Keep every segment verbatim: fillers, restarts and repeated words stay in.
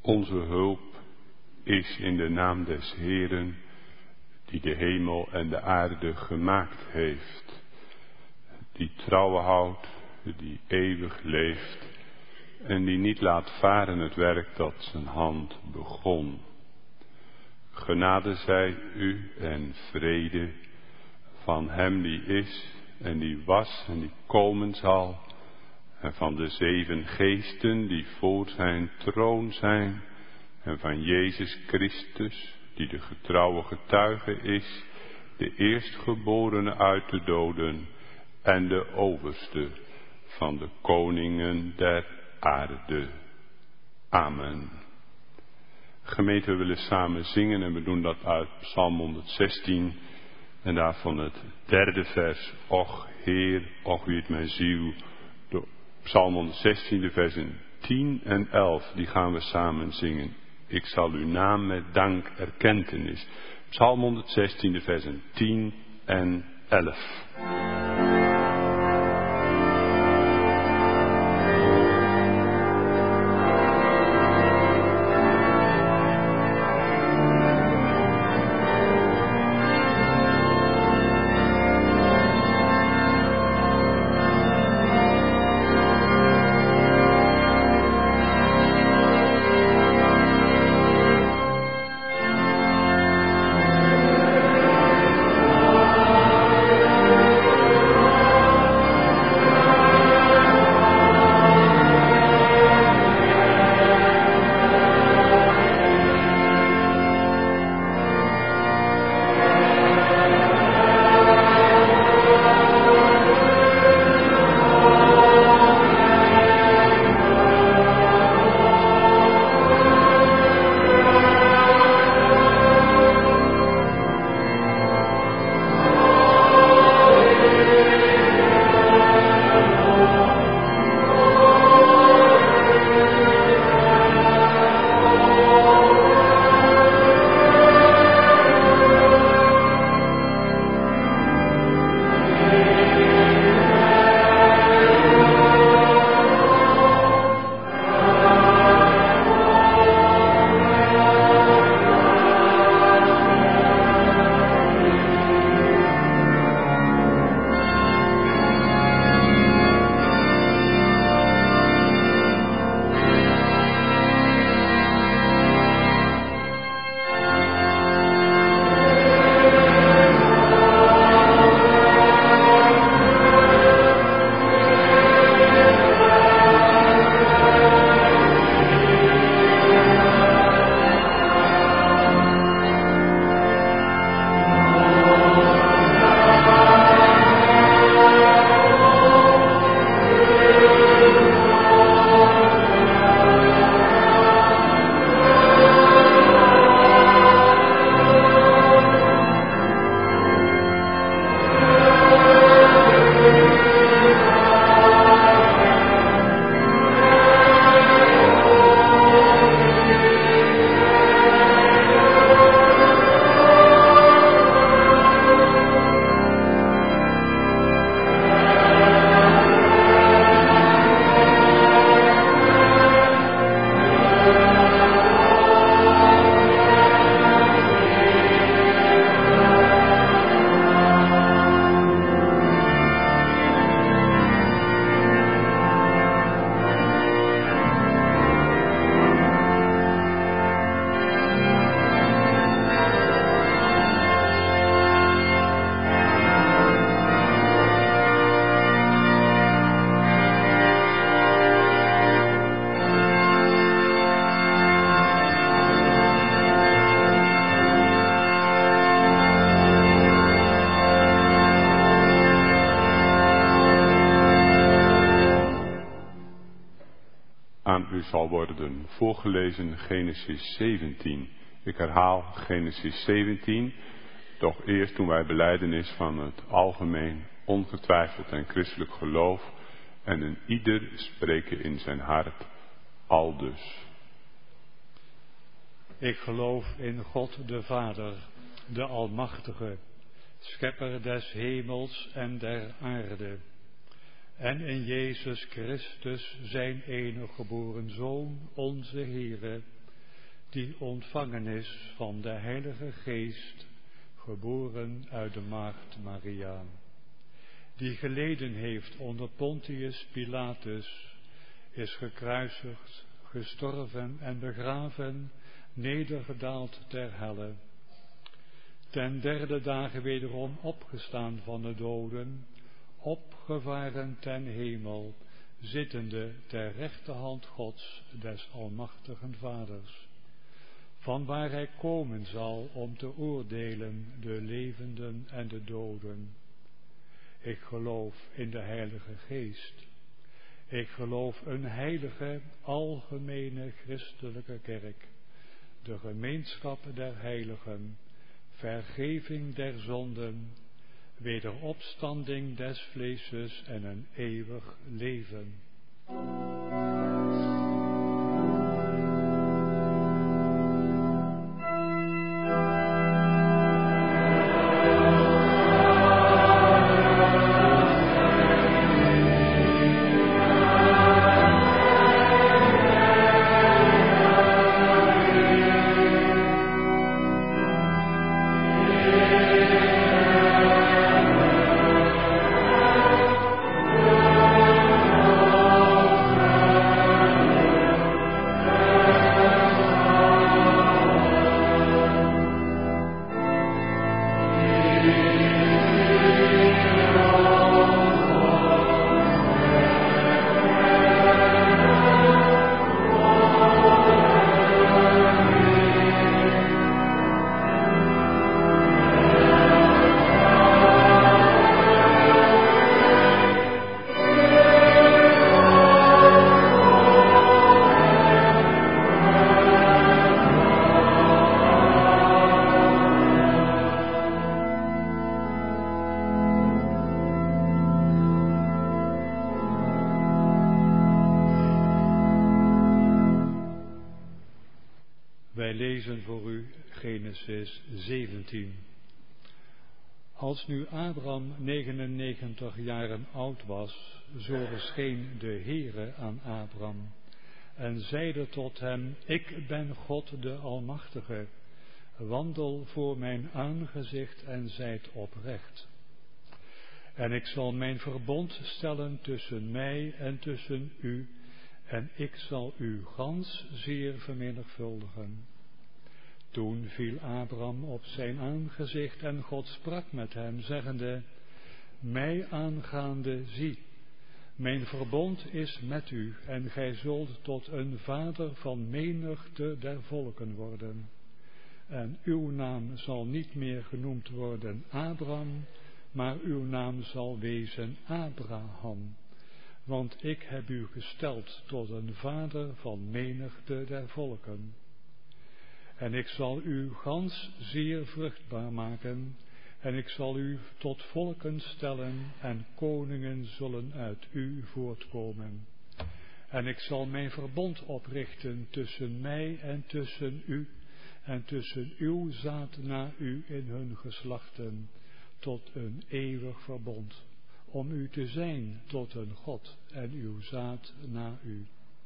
Onze hulp is in de naam des Heeren, die de hemel en de aarde gemaakt heeft, die trouw houdt, die eeuwig leeft en die niet laat varen het werk dat zijn hand begon. Genade zij u en vrede van hem die is en die was en die komen zal, en van de zeven geesten die voor zijn troon zijn, en van Jezus Christus, die de getrouwe getuige is, de eerstgeborene uit de doden en de overste van de koningen der aarde. Amen. Gemeente, we willen samen zingen en we doen dat uit Psalm honderdzestien en daarvan het derde vers. Och Heer, och wie het mijn ziel. De Psalm honderdzestien, de versen tien en elf, die gaan we samen zingen. Ik zal uw naam met dank erkentenis. Psalm honderdzestien, de versen tien en elf. u zal worden voorgelezen Genesis zeventien. Ik herhaal Genesis zeventien. Doch eerst doen wij belijdenis van het algemeen, ongetwijfeld en christelijk geloof. En een ieder spreken in zijn hart aldus. Ik geloof in God de Vader, de Almachtige, schepper des hemels en der aarde. En in Jezus Christus, zijn enige geboren Zoon, onze Heere, die ontvangen is van de Heilige Geest, geboren uit de maagd Maria, die geleden heeft onder Pontius Pilatus, is gekruisigd, gestorven en begraven, nedergedaald ter helle, ten derde dagen wederom opgestaan van de doden, opgevaren ten hemel, zittende ter rechterhand Gods, des almachtigen Vaders, vanwaar hij komen zal om te oordelen de levenden en de doden. Ik geloof in de Heilige Geest. Ik geloof een heilige, algemene christelijke kerk, de gemeenschap der heiligen, vergeving der zonden, wederopstanding des vleeses en een eeuwig leven. Wij lezen voor u Genesis zeventien. Als nu Abraham negenennegentig jaren oud was, zo verscheen de Heere aan Abraham en zeide tot hem: Ik ben God de Almachtige, wandel voor mijn aangezicht en zijt oprecht. En ik zal mijn verbond stellen tussen mij en tussen u, en ik zal u gans zeer vermenigvuldigen. Toen viel Abraham op zijn aangezicht en God sprak met hem, zeggende: Mij aangaande, zie, mijn verbond is met u, en gij zult tot een vader van menigte der volken worden. En uw naam zal niet meer genoemd worden Abraham, maar uw naam zal wezen Abraham. Want ik heb u gesteld tot een vader van menigte der volken. En ik zal u gans zeer vruchtbaar maken, en ik zal u tot volken stellen, en koningen zullen uit u voortkomen. En ik zal mijn verbond oprichten tussen mij en tussen u, en tussen uw zaad na u in hun geslachten, tot een eeuwig verbond, om u te zijn tot een God en uw zaad na u.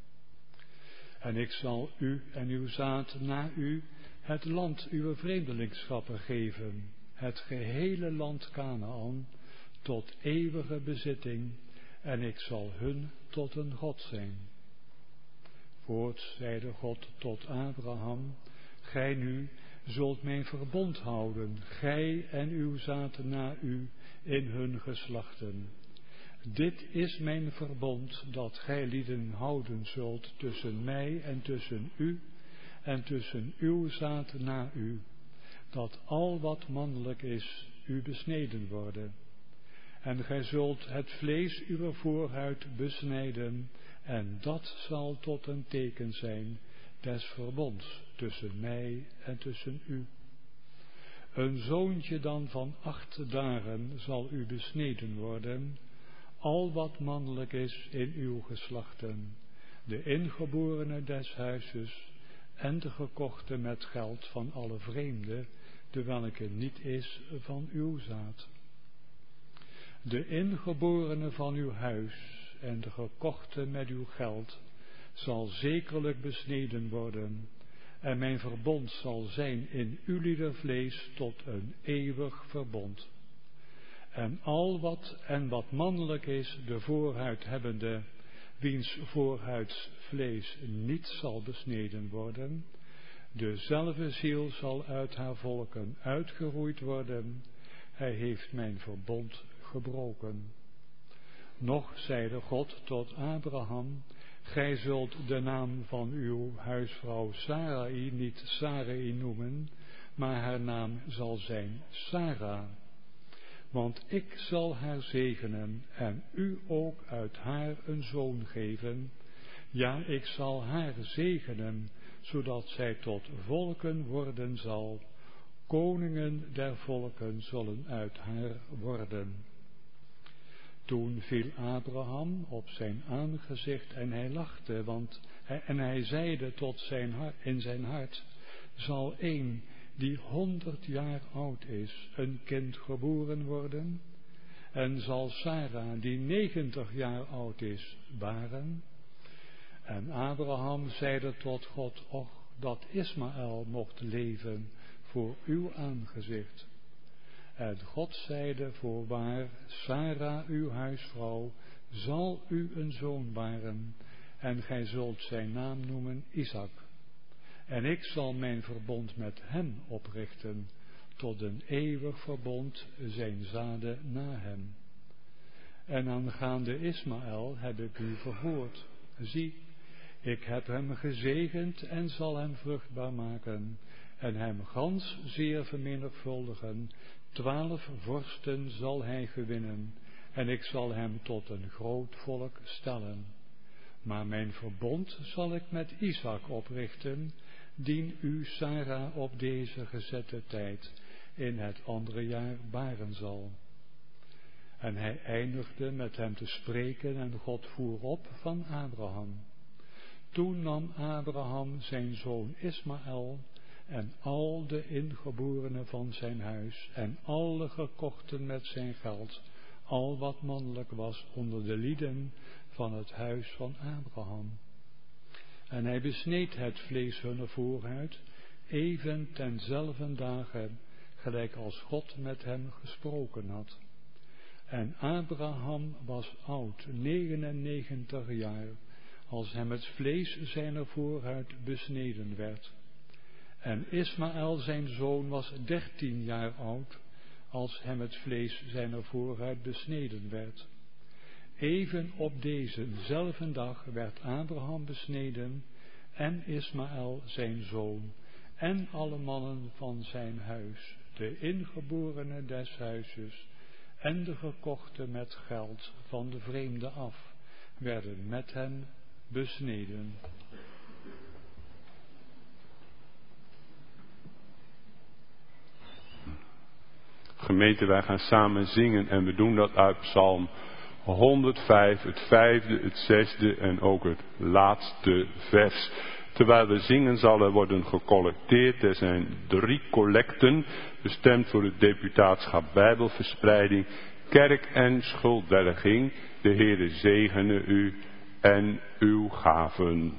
En ik zal u en uw zaad na u het land uw vreemdelingschappen geven, het gehele land Kanaän, tot eeuwige bezitting, en ik zal hun tot een God zijn. Voorts zeide God tot Abraham: Gij nu zult mijn verbond houden, gij en uw zaad na u in hun geslachten. Dit is mijn verbond dat gij lieden houden zult tussen mij en tussen u en tussen uw zaad na u, dat al wat mannelijk is u besneden worden. En gij zult het vlees uw voorhuid besnijden, en dat zal tot een teken zijn des verbonds tussen mij en tussen u. Een zoontje dan van acht dagen zal u besneden worden, al wat mannelijk is in uw geslachten, de ingeborene des huizes en de gekochte met geld van alle vreemden, de welke niet is van uw zaad. De ingeborene van uw huis en de gekochte met uw geld zal zekerlijk besneden worden, En mijn verbond zal zijn in ulieder vlees tot een eeuwig verbond. En al wat en wat mannelijk is, de voorhuid hebbende, wiens voorhuidsvlees niet zal besneden worden, dezelfde ziel zal uit haar volken uitgeroeid worden. Hij heeft mijn verbond gebroken. Nog zeide God tot Abraham, gij zult de naam van uw huisvrouw Sarai niet Sarai noemen, maar haar naam zal zijn Sara. Want ik zal haar zegenen en u ook uit haar een zoon geven. Ja, ik zal haar zegenen, zodat zij tot volken worden zal. Koningen der volken zullen uit haar worden. Toen viel Abraham op zijn aangezicht en hij lachte, want hij, en hij zeide tot zijn hart, in zijn hart, zal een die honderd jaar oud is, een kind geboren worden? En zal Sara, die negentig jaar oud is, baren? En Abraham zeide tot God, och, dat Ismaël mocht leven voor uw aangezicht. En God zeide, voorwaar, Sara, uw huisvrouw, zal u een zoon baren, en gij zult zijn naam noemen Isaac. En ik zal mijn verbond met hem oprichten, tot een eeuwig verbond zijn zaden na hem. En aangaande Ismaël heb ik u verhoord. Zie, ik heb hem gezegend en zal hem vruchtbaar maken, en hem gans zeer vermenigvuldigen. Twaalf vorsten zal hij gewinnen, en ik zal hem tot een groot volk stellen. Maar mijn verbond zal ik met Isaac oprichten, dien u Sara op deze gezette tijd in het andere jaar baren zal. En hij eindigde met hem te spreken en God voer op van Abraham. Toen nam Abraham zijn zoon Ismaël en al de ingeborenen van zijn huis en alle gekochten met zijn geld, al wat mannelijk was onder de lieden van het huis van Abraham. En hij besneed het vlees hunner voorhuid, even tenzelfde dagen, gelijk als God met hem gesproken had. En Abraham was oud, negenennegentig jaar, als hem het vlees zijner voorhuid besneden werd. En Ismaël zijn zoon was dertien jaar oud, als hem het vlees zijner voorhuid besneden werd. Even op dezezelfde dag werd Abraham besneden en Ismaël zijn zoon en alle mannen van zijn huis, de ingeborenen des huizes en de gekochten met geld van de vreemde af, werden met hem besneden. Gemeente, wij gaan samen zingen en we doen dat uit Psalm honderdvijf, het vijfde, het zesde en ook het laatste vers. Terwijl we zingen zal er worden gecollecteerd. Er zijn drie collecten bestemd voor het deputaatschap Bijbelverspreiding, kerk en schuldberging. De Heere zegene u en uw gaven.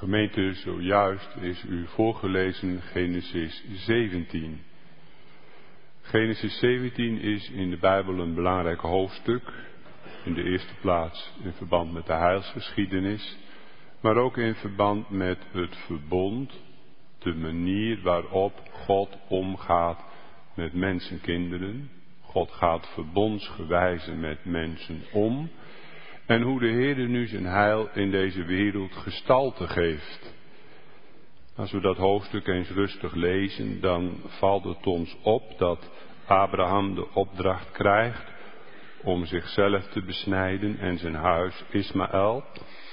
Gemeente, zojuist is u voorgelezen Genesis zeventien. Genesis zeventien is in de Bijbel een belangrijk hoofdstuk. In de eerste plaats in verband met de heilsgeschiedenis, maar ook in verband met het verbond, de manier waarop God omgaat met mensenkinderen. God gaat verbondsgewijze met mensen om. En hoe de Heer nu zijn heil in deze wereld gestalte geeft. Als we dat hoofdstuk eens rustig lezen, dan valt het ons op dat Abraham de opdracht krijgt om zichzelf te besnijden en zijn huis Ismaël.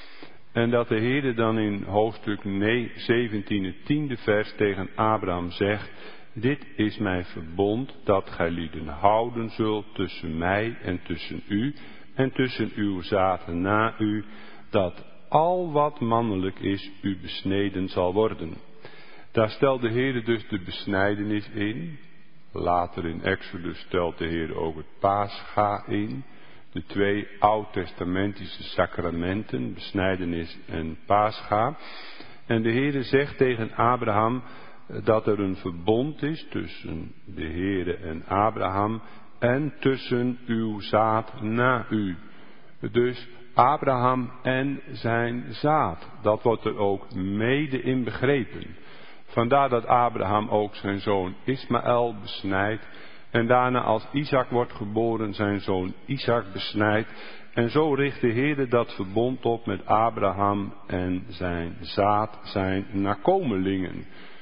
En dat de Heer dan in hoofdstuk zeventien, het tiende vers tegen Abraham zegt: dit is mijn verbond dat gij lieden houden zult tussen mij en tussen u en tussen uw zaad na u, dat al wat mannelijk is u besneden zal worden. Daar stelt de Heer dus de besnijdenis in. Later in Exodus stelt de Heer ook het Pascha in. De twee oud-testamentische sacramenten, besnijdenis en Pascha. En de Heer zegt tegen Abraham dat er een verbond is tussen de Heer en Abraham en tussen uw zaad na u. Dus Abraham en zijn zaad, dat wordt er ook mede in begrepen. Vandaar dat Abraham ook zijn zoon Ismaël besnijdt en daarna als Isaac wordt geboren zijn zoon Isaac besnijdt. En zo richt de Heer dat verbond op met Abraham en zijn zaad, zijn nakomelingen.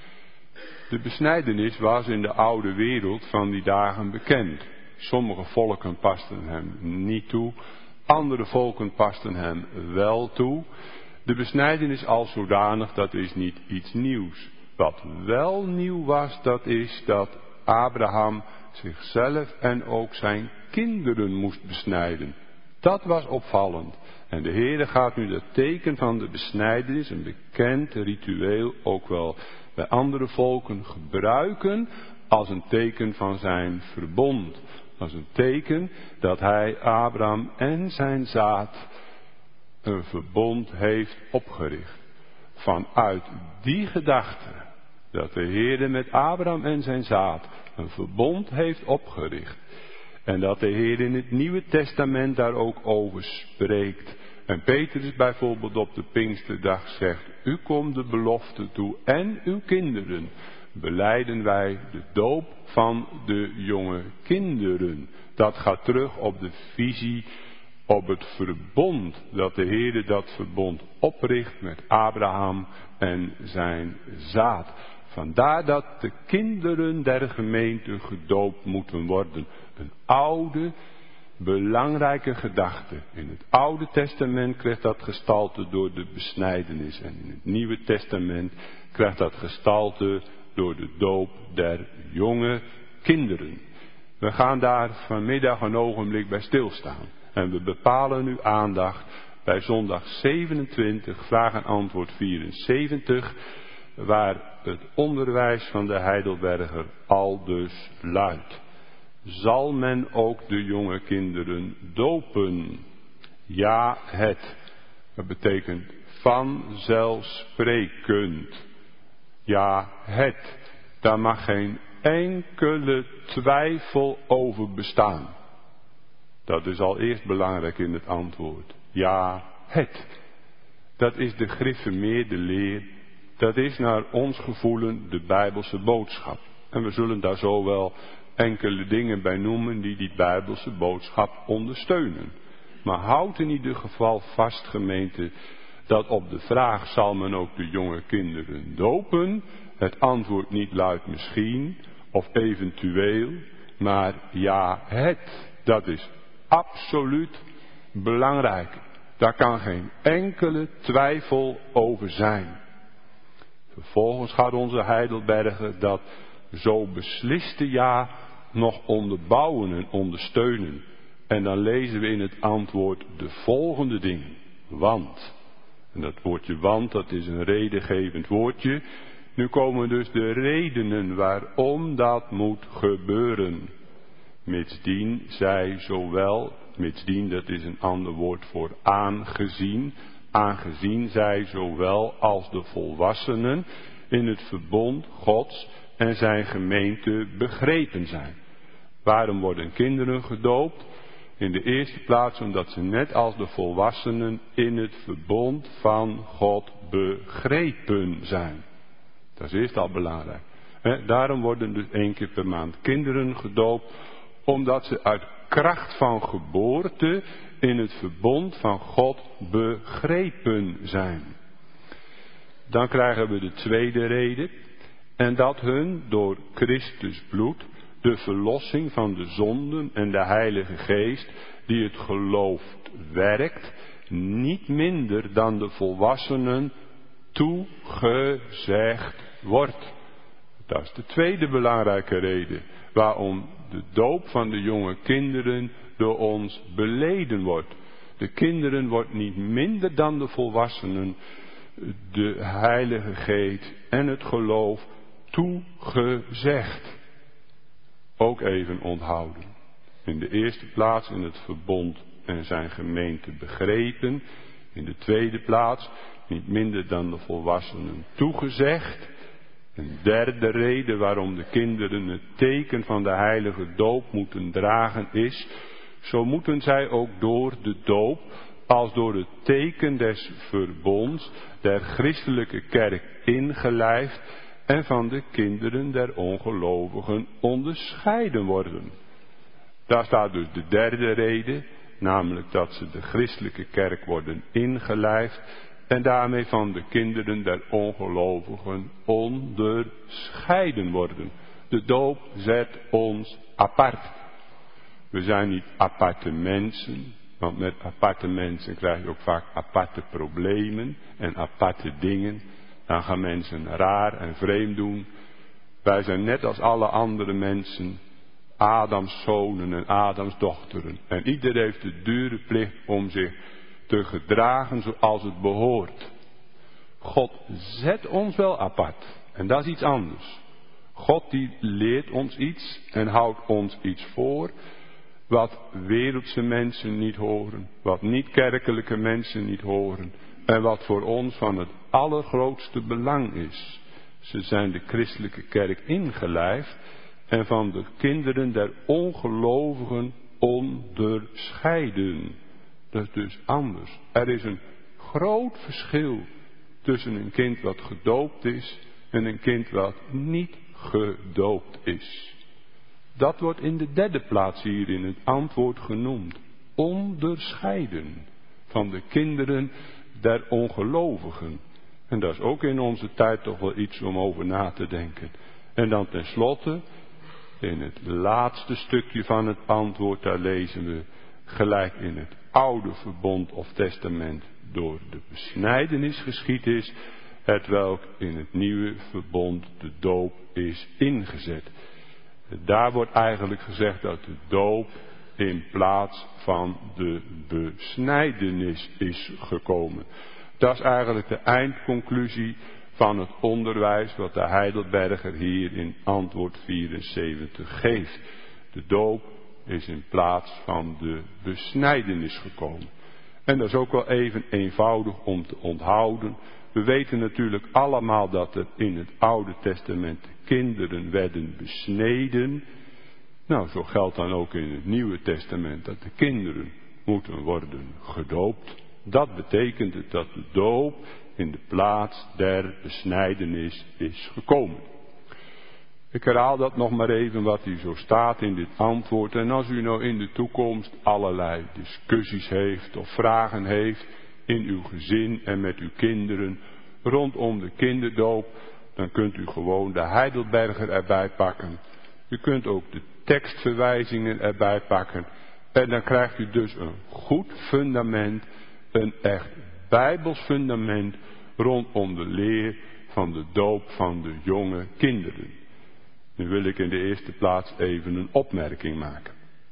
De besnijdenis was in de oude wereld van die dagen bekend. Sommige volken pasten hem niet toe, andere volken pasten hem wel toe. De besnijdenis als zodanig, dat is niet iets nieuws. Wat wel nieuw was, dat is dat Abraham zichzelf en ook zijn kinderen moest besnijden. Dat was opvallend. En de Heere gaat nu dat teken van de besnijdenis, een bekend ritueel, ook wel bij andere volken gebruiken als een teken van zijn verbond. Als een teken dat hij Abraham en zijn zaad een verbond heeft opgericht. Vanuit die gedachte dat de Heer met Abraham en zijn zaad een verbond heeft opgericht. En dat de Heer in het Nieuwe Testament daar ook over spreekt. En Petrus bijvoorbeeld op de Pinksterdag zegt: u komt de belofte toe en uw kinderen. Belijden wij de doop van de jonge kinderen. Dat gaat terug op de visie, op het verbond. Dat de Heer dat verbond opricht met Abraham en zijn zaad. Vandaar dat de kinderen der gemeente gedoopt moeten worden. Een oude, belangrijke gedachte. In het Oude Testament krijgt dat gestalte door de besnijdenis. En in het Nieuwe Testament krijgt dat gestalte door de doop der jonge kinderen. We gaan daar vanmiddag een ogenblik bij stilstaan. En we bepalen uw aandacht bij zondag zevenentwintig, vraag en antwoord vierenzeventig, waar het onderwijs van de Heidelberger aldus luidt: zal men ook de jonge kinderen dopen? Ja, het. Dat betekent vanzelfsprekend. Ja, het. Daar mag geen enkele twijfel over bestaan. Dat is al eerst belangrijk in het antwoord. Ja, het. Dat is de gereformeerde leer. Dat is naar ons gevoelen de Bijbelse boodschap. En we zullen daar zo wel enkele dingen bij noemen die die Bijbelse boodschap ondersteunen. Maar houd in ieder geval vast, gemeente, dat op de vraag: zal men ook de jonge kinderen dopen? Het antwoord niet luidt misschien of eventueel, maar ja, het. Dat is absoluut belangrijk. Daar kan geen enkele twijfel over zijn. Vervolgens gaat onze Heidelberger dat zo besliste ja nog onderbouwen en ondersteunen. En dan lezen we in het antwoord de volgende dingen. Want. En dat woordje want, dat is een redengevend woordje. Nu komen dus de redenen waarom dat moet gebeuren. Mitsdien zij zowel, mitsdien dat is een ander woord voor aangezien. aangezien zij zowel als de volwassenen in het verbond Gods en zijn gemeente begrepen zijn. Waarom worden kinderen gedoopt? In de eerste plaats omdat ze net als de volwassenen in het verbond van God begrepen zijn. Dat is eerst al belangrijk. He, daarom worden dus één keer per maand kinderen gedoopt, omdat ze uit kracht van geboorte in het verbond van God begrepen zijn. Dan krijgen we de tweede reden, en dat hun door Christus bloed de verlossing van de zonden en de Heilige Geest die het geloof werkt, niet minder dan de volwassenen toegezegd wordt. Dat is de tweede belangrijke reden waarom de doop van de jonge kinderen door ons beleden wordt. De kinderen wordt niet minder dan de volwassenen de Heilige Geest en het geloof toegezegd. Ook even onthouden. In de eerste plaats in het verbond en zijn gemeente begrepen. In de tweede plaats niet minder dan de volwassenen toegezegd. Een derde reden waarom de kinderen het teken van de heilige doop moeten dragen is, zo moeten zij ook door de doop als door het teken des verbonds der christelijke kerk ingelijfd en van de kinderen der ongelovigen onderscheiden worden. Daar staat dus de derde reden, namelijk dat ze de christelijke kerk worden ingelijfd en daarmee van de kinderen der ongelovigen onderscheiden worden. De doop zet ons apart. We zijn niet aparte mensen, want met aparte mensen krijg je ook vaak aparte problemen en aparte dingen. Dan gaan mensen raar en vreemd doen. Wij zijn net als alle andere mensen Adams zonen en Adams dochteren. En ieder heeft de dure plicht om zich te gedragen zoals het behoort. God zet ons wel apart. En dat is iets anders. God die leert ons iets en houdt ons iets voor wat wereldse mensen niet horen, wat niet kerkelijke mensen niet horen en wat voor ons van het allergrootste belang is. Ze zijn de christelijke kerk ingelijfd en van de kinderen der ongelovigen onderscheiden. Dat is dus anders. Er is een groot verschil tussen een kind wat gedoopt is en een kind wat niet gedoopt is. Dat wordt in de derde plaats hier in het antwoord genoemd. Onderscheiden van de kinderen der ongelovigen. En dat is ook in onze tijd toch wel iets om over na te denken. En dan tenslotte, in het laatste stukje van het antwoord, daar lezen we gelijk in het oude verbond of testament door de besnijdenis geschied is, hetwelk in het nieuwe verbond de doop is ingezet. Daar wordt eigenlijk gezegd dat de doop in plaats van de besnijdenis is gekomen. Dat is eigenlijk de eindconclusie van het onderwijs wat de Heidelberger hier in antwoord vierenzeventig geeft. De doop is in plaats van de besnijdenis gekomen. En dat is ook wel even eenvoudig om te onthouden. We weten natuurlijk allemaal dat er in het Oude Testament kinderen werden besneden. Nou, zo geldt dan ook in het Nieuwe Testament dat de kinderen moeten worden gedoopt. Dat betekent dat de doop in de plaats der besnijdenis is gekomen. Ik herhaal dat nog maar even wat hier zo staat in dit antwoord. En als u nou in de toekomst allerlei discussies heeft of vragen heeft in uw gezin en met uw kinderen rondom de kinderdoop, dan kunt u gewoon de Heidelberger erbij pakken. U kunt ook de tekstverwijzingen erbij pakken. En dan krijgt u dus een goed fundament, een echt Bijbels fundament rondom de leer van de doop van de jonge kinderen. Nu wil ik in de eerste plaats even een opmerking maken.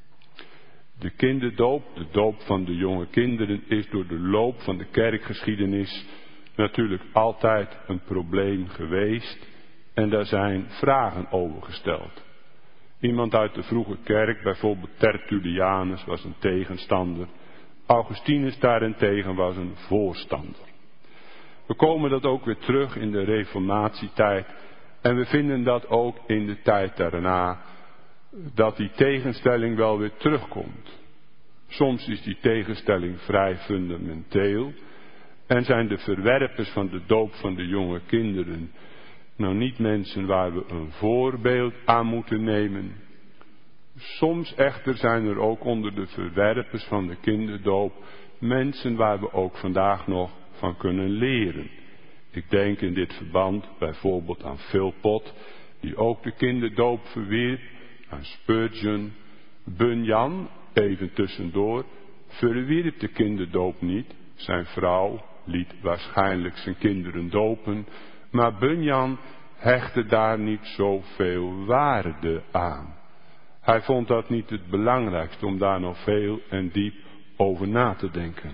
De kinderdoop, de doop van de jonge kinderen, is door de loop van de kerkgeschiedenis natuurlijk altijd een probleem geweest. En daar zijn vragen over gesteld. Iemand uit de vroege kerk, bijvoorbeeld Tertullianus, was een tegenstander. Augustinus daarentegen was een voorstander. We komen dat ook weer terug in de reformatietijd. En we vinden dat ook in de tijd daarna. Dat die tegenstelling wel weer terugkomt. Soms is die tegenstelling vrij fundamenteel. En zijn de verwerpers van de doop van de jonge kinderen nou niet mensen waar we een voorbeeld aan moeten nemen. Soms echter zijn er ook onder de verwerpers van de kinderdoop mensen waar we ook vandaag nog van kunnen leren. Ik denk in dit verband bijvoorbeeld aan Philpot, die ook de kinderdoop verwierp, aan Spurgeon. Bunyan, even tussendoor, verwierp de kinderdoop niet. Zijn vrouw liet waarschijnlijk zijn kinderen dopen, maar Bunyan hechtte daar niet zoveel waarde aan. Hij vond dat niet het belangrijkste om daar nog veel en diep over na te denken.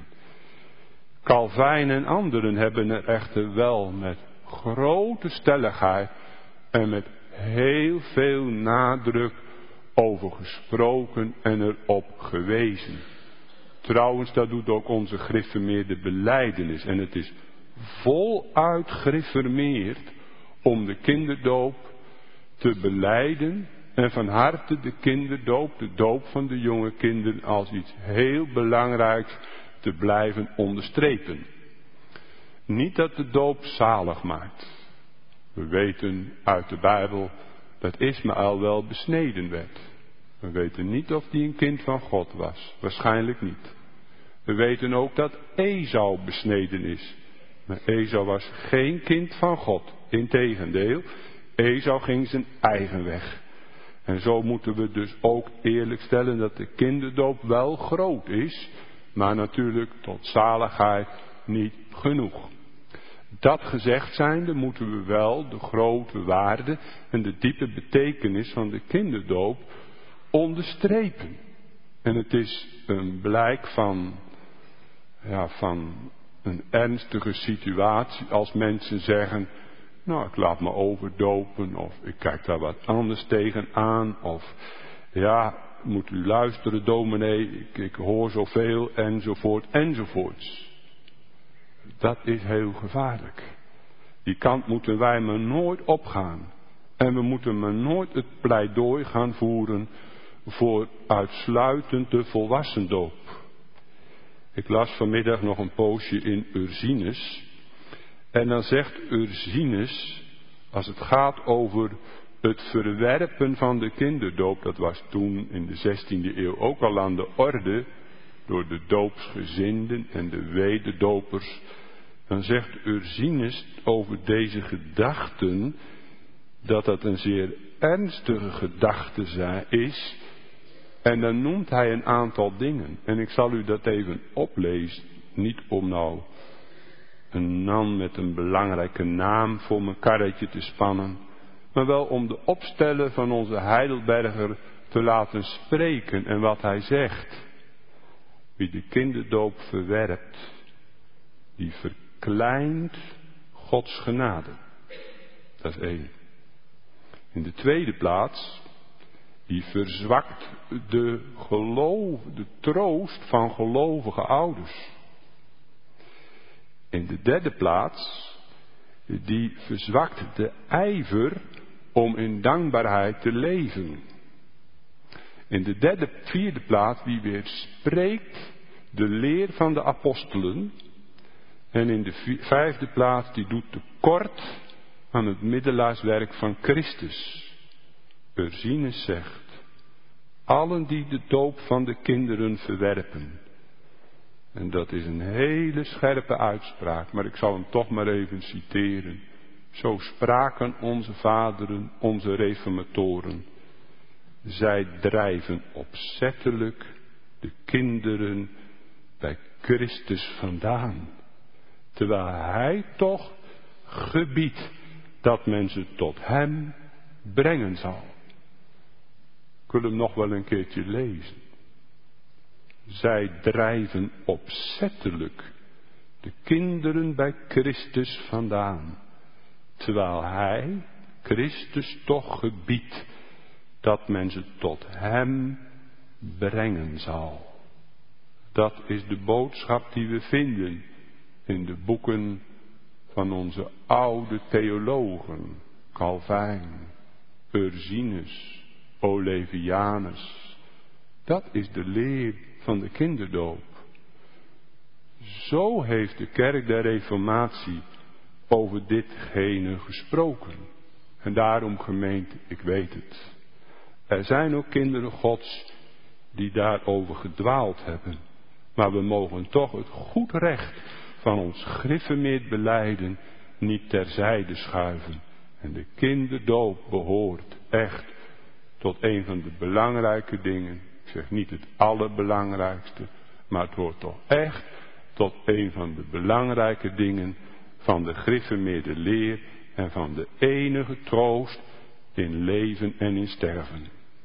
Calvijn en anderen hebben er echter wel met grote stelligheid en met heel veel nadruk over gesproken en erop gewezen. Trouwens, dat doet ook onze gereformeerde belijdenis. En het is voluit gereformeerd om de kinderdoop te belijden en van harte de kinderdoop, de doop van de jonge kinderen, als iets heel belangrijks te blijven onderstrepen. Niet dat de doop zalig maakt. We weten uit de Bijbel dat Ismaël wel besneden werd. We weten niet of die een kind van God was. Waarschijnlijk niet. We weten ook dat Esau besneden is. Maar Esau was geen kind van God. Integendeel, Esau ging zijn eigen weg. En zo moeten we dus ook eerlijk stellen dat de kinderdoop wel groot is, maar natuurlijk tot zaligheid niet genoeg. Dat gezegd zijnde moeten we wel de grote waarde en de diepe betekenis van de kinderdoop onderstrepen. En het is een blijk van, ja, van een ernstige situatie als mensen zeggen, nou, ik laat me overdopen, of ik kijk daar wat anders tegenaan, of ja, moet u luisteren dominee, ik, ik hoor zoveel, enzovoort, enzovoorts. Dat is heel gevaarlijk. Die kant moeten wij maar nooit opgaan. En we moeten maar nooit het pleidooi gaan voeren voor uitsluitend de volwassendoop. Ik las vanmiddag nog een poosje in Ursinus. En dan zegt Ursinus, als het gaat over het verwerpen van de kinderdoop, dat was toen in de zestiende eeuw ook al aan de orde, door de doopsgezinden en de wederdopers, dan zegt Ursinus over deze gedachten, dat dat een zeer ernstige gedachte is. En dan noemt hij een aantal dingen. En ik zal u dat even oplezen. Niet om nou een man met een belangrijke naam voor mijn karretje te spannen. Maar wel om de opstellen van onze Heidelberger te laten spreken. En wat hij zegt. Wie de kinderdoop verwerpt, die verkleint Gods genade. Dat is één. In de tweede plaats, die verzwakt de geloof, de troost van gelovige ouders. In de derde plaats, die verzwakt de ijver om in dankbaarheid te leven. In de derde, vierde plaats, die weerspreekt de leer van de apostelen. En in de vijfde plaats, die doet tekort aan het middelaarswerk van Christus. Ursinus zegt, allen die de doop van de kinderen verwerpen. En dat is een hele scherpe uitspraak, maar ik zal hem toch maar even citeren. Zo spraken onze vaderen, onze reformatoren. Zij drijven opzettelijk de kinderen bij Christus vandaan. Terwijl hij toch gebiedt dat men ze tot hem brengen zal. Ik wil hem nog wel een keertje lezen. Zij drijven opzettelijk de kinderen bij Christus vandaan. Terwijl hij, Christus, toch gebiedt dat men ze tot hem brengen zal. Dat is de boodschap die we vinden in de boeken van onze oude theologen. Calvijn, Ursinus, Olevianus. Dat is de leer van de kinderdoop. Zo heeft de kerk der Reformatie over ditgene gesproken. En daarom, gemeente, ik weet het. Er zijn ook kinderen Gods die daarover gedwaald hebben. Maar we mogen toch het goed recht van ons griffemeerd belijden niet terzijde schuiven. En de kinderdoop behoort echt tot een van de belangrijke dingen. Ik zeg niet het allerbelangrijkste, maar het hoort toch echt tot een van de belangrijke dingen van de griffemeerde leer en van de enige troost in leven en in sterven.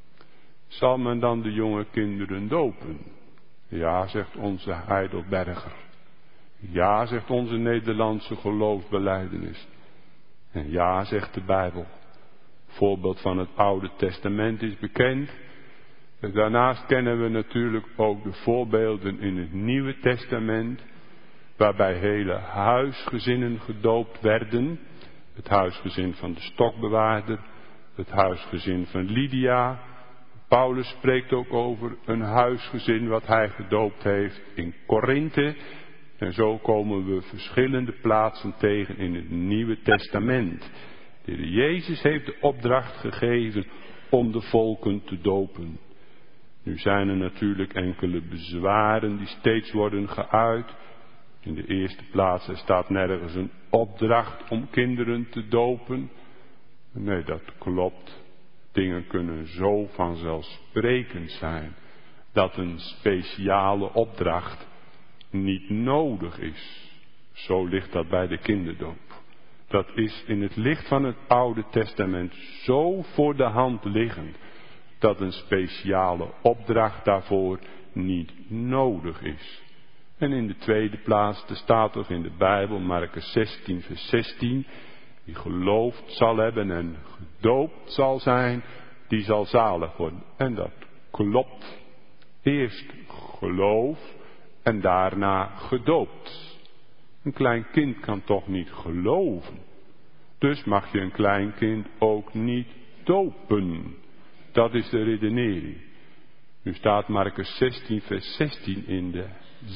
Zal men dan de jonge kinderen dopen? Ja, zegt onze Heidelberger. Ja, zegt onze Nederlandse geloofsbelijdenis. En ja, zegt de Bijbel. Voorbeeld van het Oude Testament is bekend. Daarnaast kennen we natuurlijk ook de voorbeelden in het Nieuwe Testament, waarbij hele huisgezinnen gedoopt werden. Het huisgezin van de stokbewaarder, het huisgezin van Lydia. Paulus spreekt ook over een huisgezin wat hij gedoopt heeft in Korinthe. En zo komen we verschillende plaatsen tegen in het Nieuwe Testament. De Heer Jezus heeft de opdracht gegeven om de volken te dopen. Nu zijn er natuurlijk enkele bezwaren die steeds worden geuit. In de eerste plaats, er staat nergens een opdracht om kinderen te dopen. Nee, dat klopt. Dingen kunnen zo vanzelfsprekend zijn dat een speciale opdracht niet nodig is. Zo ligt dat bij de kinderdoop. Dat is in het licht van het Oude Testament zo voor de hand liggend dat een speciale opdracht daarvoor niet nodig is. En in de tweede plaats, er staat toch in de Bijbel, Markus zestien vers zestien, die geloofd zal hebben en gedoopt zal zijn, die zal zalig worden. En dat klopt. Eerst geloof en daarna gedoopt. Een klein kind kan toch niet geloven. Dus mag je een klein kind ook niet dopen. Dat is de redenering. Nu staat Markus zestien vers zestien in de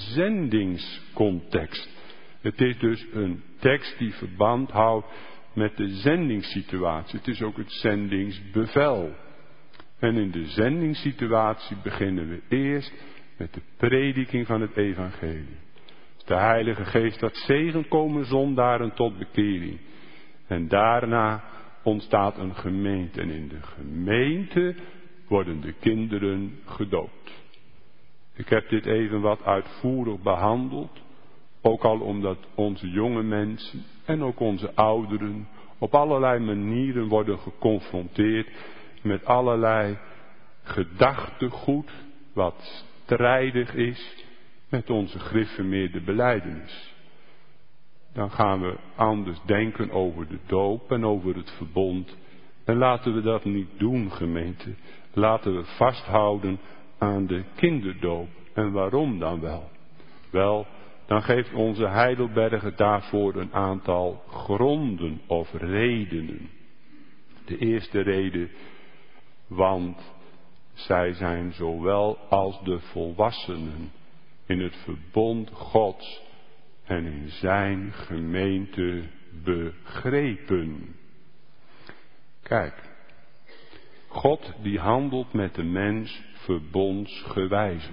zendingscontext. Het is dus een tekst die verband houdt met de zendingssituatie. Het is ook het zendingsbevel. En in de zendingssituatie beginnen we eerst met de prediking van het evangelie. De Heilige Geest laat zegen komen zondaren tot bekering. En daarna ontstaat een gemeente. En in de gemeente worden de kinderen gedoopt. Ik heb dit even wat uitvoerig behandeld. Ook al omdat onze jonge mensen en ook onze ouderen op allerlei manieren worden geconfronteerd met allerlei gedachtegoed wat strijdig is met onze gereformeerde belijdenis. Dan gaan we anders denken over de doop en over het verbond. En laten we dat niet doen, gemeente. Laten we vasthouden aan de kinderdoop. En waarom dan wel? Wel, dan geeft onze Heidelberger daarvoor een aantal gronden of redenen. De eerste reden, want zij zijn zowel als de volwassenen in het verbond Gods en in zijn gemeente begrepen. Kijk, God die handelt met de mens verbondsgewijze.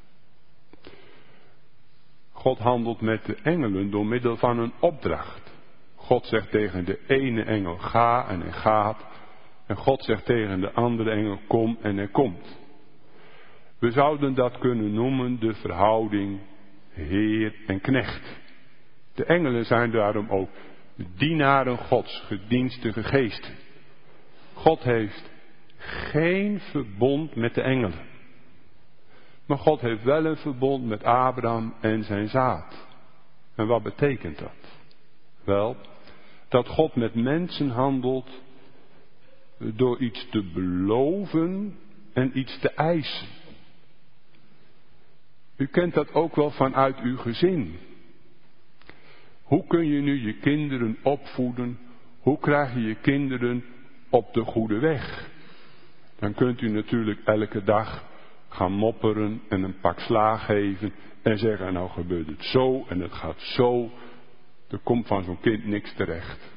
God handelt met de engelen door middel van een opdracht. God zegt tegen de ene engel ga en hij gaat. En God zegt tegen de andere engel kom en hij komt. We zouden dat kunnen noemen de verhouding heer en knecht. De engelen zijn daarom ook dienaren Gods, gedienstige geesten. God heeft geen verbond met de engelen. Maar God heeft wel een verbond met Abraham en zijn zaad. En wat betekent dat? Wel, dat God met mensen handelt door iets te beloven en iets te eisen. U kent dat ook wel vanuit uw gezin. Hoe kun je nu je kinderen opvoeden? Hoe krijg je je kinderen op de goede weg? Dan kunt u natuurlijk elke dag gaan mopperen en een pak slaag geven en zeggen, nou gebeurt het zo en het gaat zo. Er komt van zo'n kind niks terecht.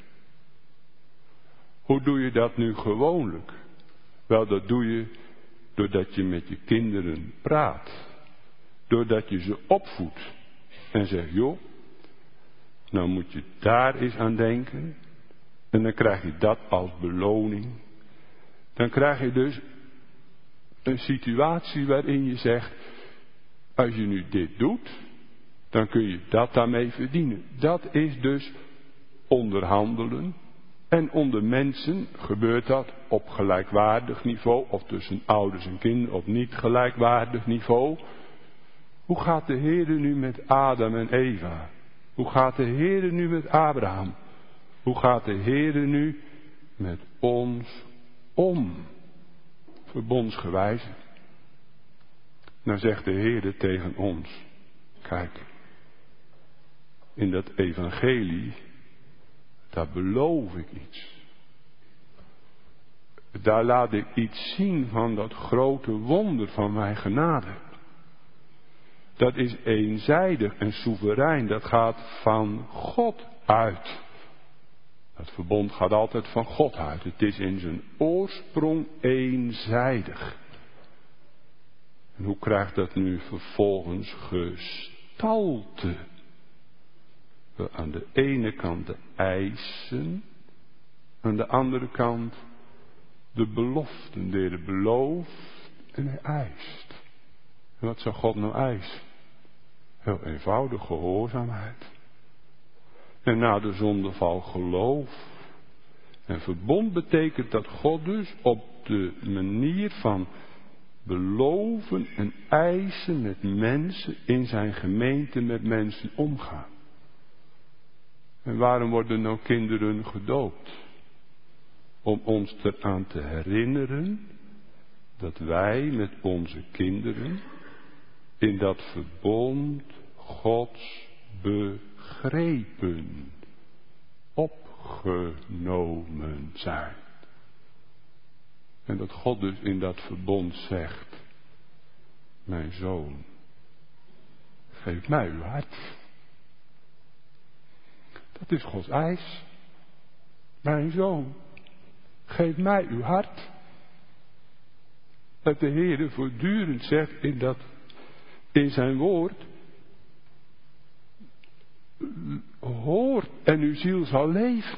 Hoe doe je dat nu gewoonlijk? Wel, dat doe je doordat je met je kinderen praat. Doordat je ze opvoedt en zegt, joh, nou moet je daar eens aan denken. En dan krijg je dat als beloning. Dan krijg je dus een situatie waarin je zegt, als je nu dit doet, dan kun je dat daarmee verdienen. Dat is dus onderhandelen. En onder mensen gebeurt dat op gelijkwaardig niveau, of tussen ouders en kinderen op niet gelijkwaardig niveau. Hoe gaat de Heere nu met Adam en Eva? Hoe gaat de Heere nu met Abraham? Hoe gaat de Heere nu met ons om? Verbondsgewijze. Nou zegt de Heere tegen ons, kijk, in dat evangelie, daar beloof ik iets. Daar laat ik iets zien van dat grote wonder van mijn genade. Dat is eenzijdig en soeverein. Dat gaat van God uit. Dat verbond gaat altijd van God uit. Het is in zijn oorsprong eenzijdig. En hoe krijgt dat nu vervolgens gestalte? Aan de ene kant de eisen, aan de andere kant de beloften. De Heer belooft en hij eist. En wat zou God nou eisen? Heel eenvoudig, gehoorzaamheid. En na de zondeval geloof. En verbond betekent dat God dus op de manier van beloven en eisen met mensen in zijn gemeente met mensen omgaan. En waarom worden nou kinderen gedoopt? Om ons eraan te herinneren dat wij met onze kinderen in dat verbond Gods begrepen, opgenomen zijn. En dat God dus in dat verbond zegt, mijn zoon, geef mij uw hart. Dat is Gods eis. Mijn zoon, geef mij uw hart. Dat de Heer voortdurend zegt in, dat, in zijn woord, hoort en uw ziel zal leven.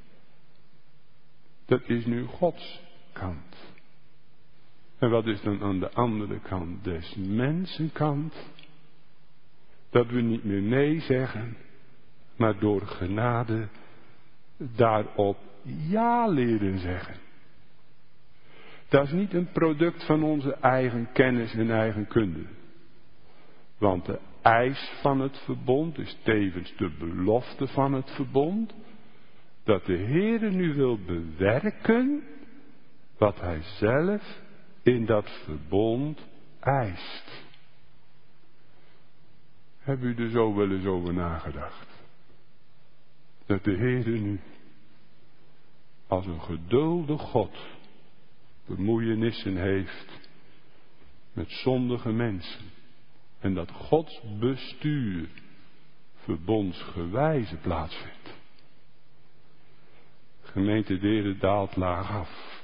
Dat is nu Gods kant. En wat is dan aan de andere kant des mensenkant? Dat we niet meer nee zeggen, maar door genade daarop ja leren zeggen. Dat is niet een product van onze eigen kennis en eigen kunde. Want de eis van het verbond is tevens de belofte van het verbond. Dat de Heere nu wil bewerken wat hij zelf in dat verbond eist. Hebben u er zo wel eens over nagedacht? Dat de Heere nu als een geduldig God bemoeienissen heeft met zondige mensen. En dat Gods bestuur verbondsgewijze plaatsvindt. Gemeente de Heere daalt laag af.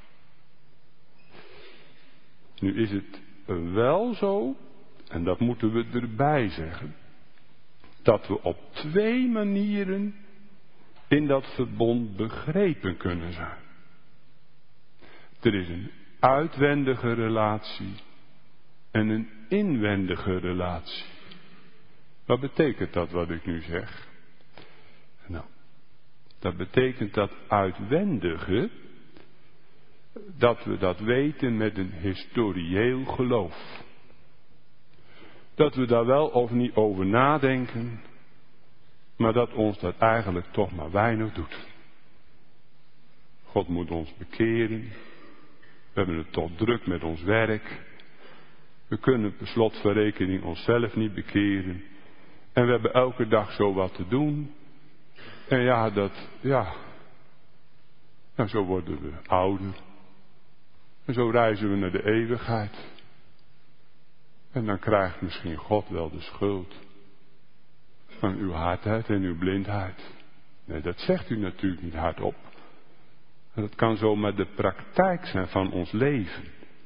Nu is het wel zo, en dat moeten we erbij zeggen, dat we op twee manieren in dat verbond begrepen kunnen zijn. Er is een uitwendige relatie en een inwendige relatie. Wat betekent dat wat ik nu zeg? Nou, dat betekent dat uitwendige, dat we dat weten met een historieel geloof. Dat we daar wel of niet over nadenken, maar dat ons dat eigenlijk toch maar weinig doet. God moet ons bekeren. We hebben het toch druk met ons werk. We kunnen per slot van rekening onszelf niet bekeren. En we hebben elke dag zo wat te doen. En ja, dat, ja. En zo worden we ouder. En zo reizen we naar de eeuwigheid. En dan krijgt misschien God wel de schuld. Van uw hardheid en uw blindheid. Nee, dat zegt u natuurlijk niet hardop. En dat kan zomaar de praktijk zijn van ons leven.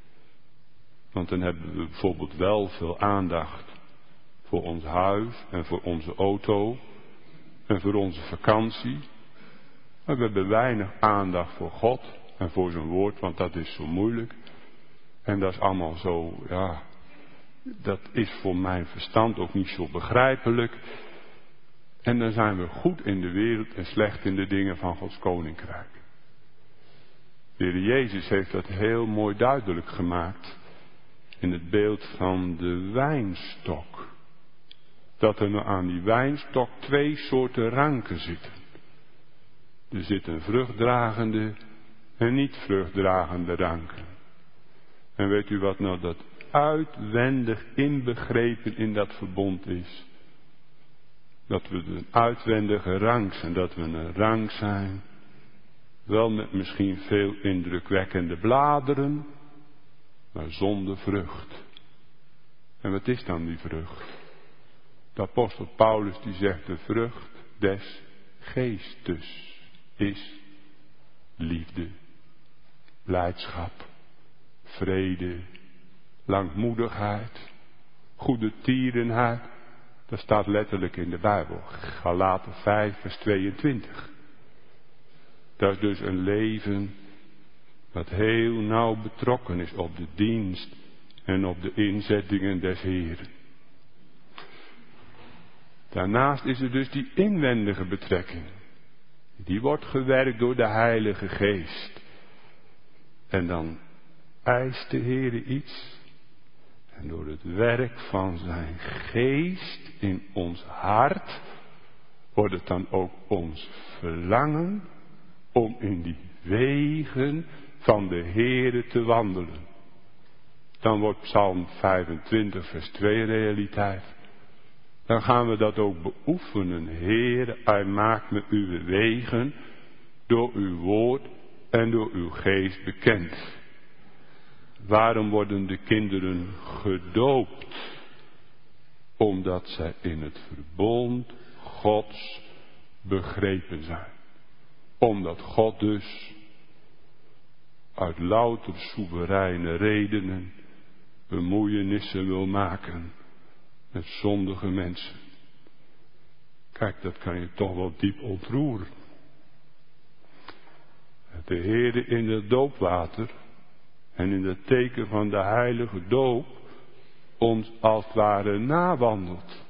Want dan hebben we bijvoorbeeld wel veel aandacht voor ons huis en voor onze auto en voor onze vakantie. Maar we hebben weinig aandacht voor God en voor zijn woord, want dat is zo moeilijk. En dat is allemaal zo, ja, dat is voor mijn verstand ook niet zo begrijpelijk. En dan zijn we goed in de wereld en slecht in de dingen van Gods koninkrijk. De Heer Jezus heeft dat heel mooi duidelijk gemaakt in het beeld van de wijnstok. Dat er nou aan die wijnstok twee soorten ranken zitten. Er zitten vruchtdragende en niet vruchtdragende ranken. En weet u wat nou dat uitwendig inbegrepen in dat verbond is? Dat we een uitwendige rank zijn, dat we een rank zijn. Wel met misschien veel indrukwekkende bladeren, maar zonder vrucht. En wat is dan die vrucht? De apostel Paulus die zegt de vrucht des geestes is liefde, blijdschap, vrede, langmoedigheid, goede tierenheid. Dat staat letterlijk in de Bijbel. Galaten vijf vers tweeëntwintig. Dat is dus een leven wat heel nauw betrokken is op de dienst en op de inzettingen des Heeren. Daarnaast is er dus die inwendige betrekking. Die wordt gewerkt door de Heilige Geest. En dan eist de Heere iets. En door het werk van zijn geest in ons hart wordt het dan ook ons verlangen om in die wegen van de Heere te wandelen. Dan wordt Psalm vijfentwintig vers twee realiteit. Dan gaan we dat ook beoefenen. Heere, hij maakt me uw wegen door uw woord en door uw geest bekend. Waarom worden de kinderen gedoopt? Omdat zij in het verbond Gods begrepen zijn. Omdat God dus uit louter soevereine redenen bemoeienissen wil maken met zondige mensen. Kijk, dat kan je toch wel diep ontroeren. De Heere in het doopwater en in het teken van de heilige doop ons als het ware nawandelt.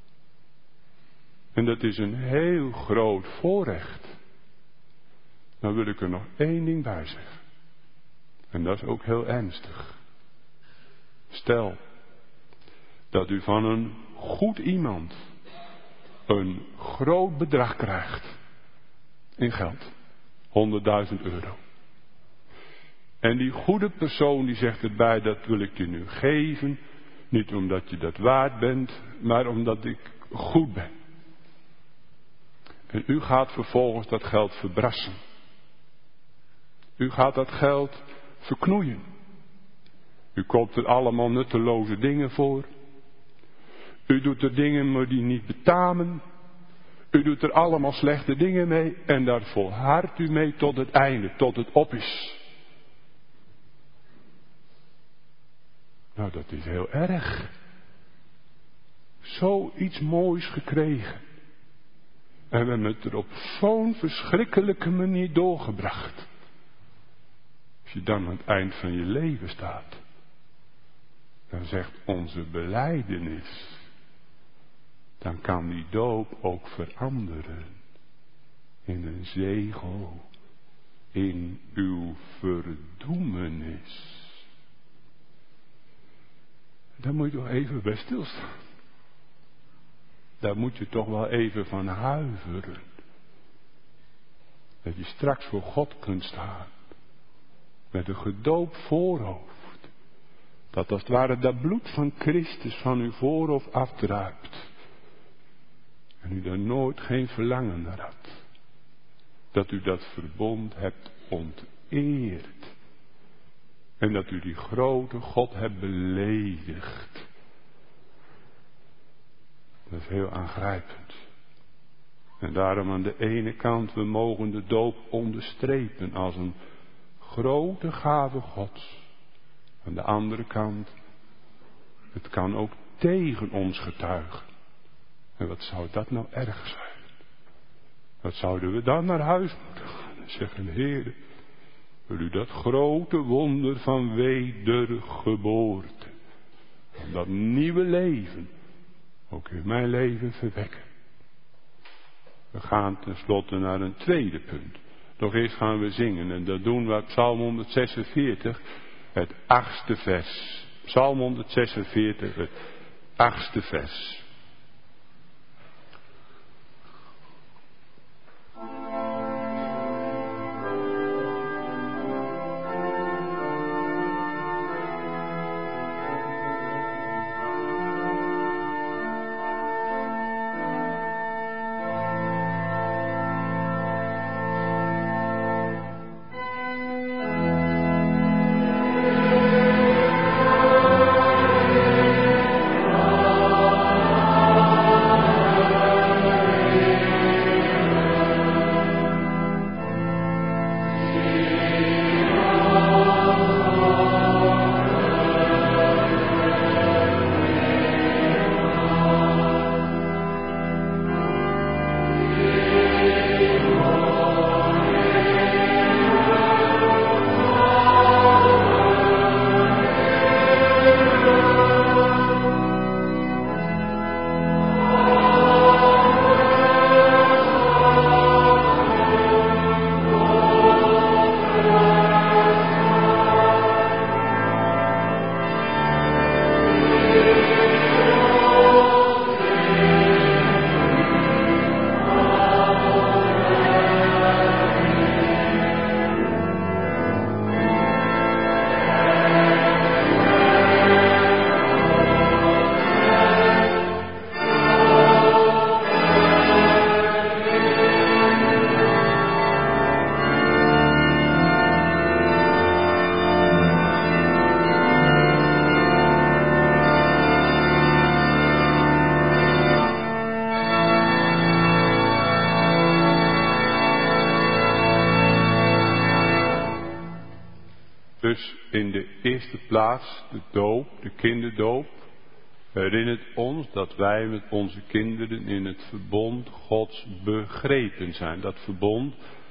En dat is een heel groot voorrecht. Dan wil ik er nog één ding bij zeggen. En dat is ook heel ernstig. Stel dat u van een goed iemand een groot bedrag krijgt in geld. honderdduizend euro. En die goede persoon die zegt erbij, dat wil ik je nu geven. Niet omdat je dat waard bent, maar omdat ik goed ben. En u gaat vervolgens dat geld verbrassen. U gaat dat geld verknoeien. U koopt er allemaal nutteloze dingen voor. U doet er dingen maar die niet betamen. U doet er allemaal slechte dingen mee. En daar volhardt u mee tot het einde, tot het op is. Nou, dat is heel erg. Zoiets moois gekregen. En we hebben het er op zo'n verschrikkelijke manier doorgebracht. Als je dan aan het eind van je leven staat. Dan zegt onze belijdenis. Dan kan die doop ook veranderen. In een zegel. In uw verdoemenis. Daar moet je toch even bij stilstaan. Daar moet je toch wel even van huiveren. Dat je straks voor God kunt staan. Met een gedoopt voorhoofd. Dat als het ware dat bloed van Christus van uw voorhoofd afdruipt. En u daar nooit geen verlangen naar had. Dat u dat verbond hebt onteerd. En dat u die grote God hebt beledigd. Dat is heel aangrijpend. En daarom aan de ene kant, we mogen de doop onderstrepen als een grote gave Gods. Aan de andere kant, het kan ook tegen ons getuigen. En wat zou dat nou erg zijn? Wat zouden we dan naar huis moeten gaan en zeggen, Heer, wil u dat grote wonder van wedergeboorte, van dat nieuwe leven, ook in mijn leven verwekken. We gaan tenslotte naar een tweede punt. Nog eerst gaan we zingen en dat doen we uit Psalm honderdzesenveertig, het achtste vers. Psalm honderdzesenveertig, het achtste vers. Dus in de eerste plaats de doop, de kinderdoop, herinnert ons dat wij met onze kinderen in het verbond Gods begrepen zijn. Dat verbond,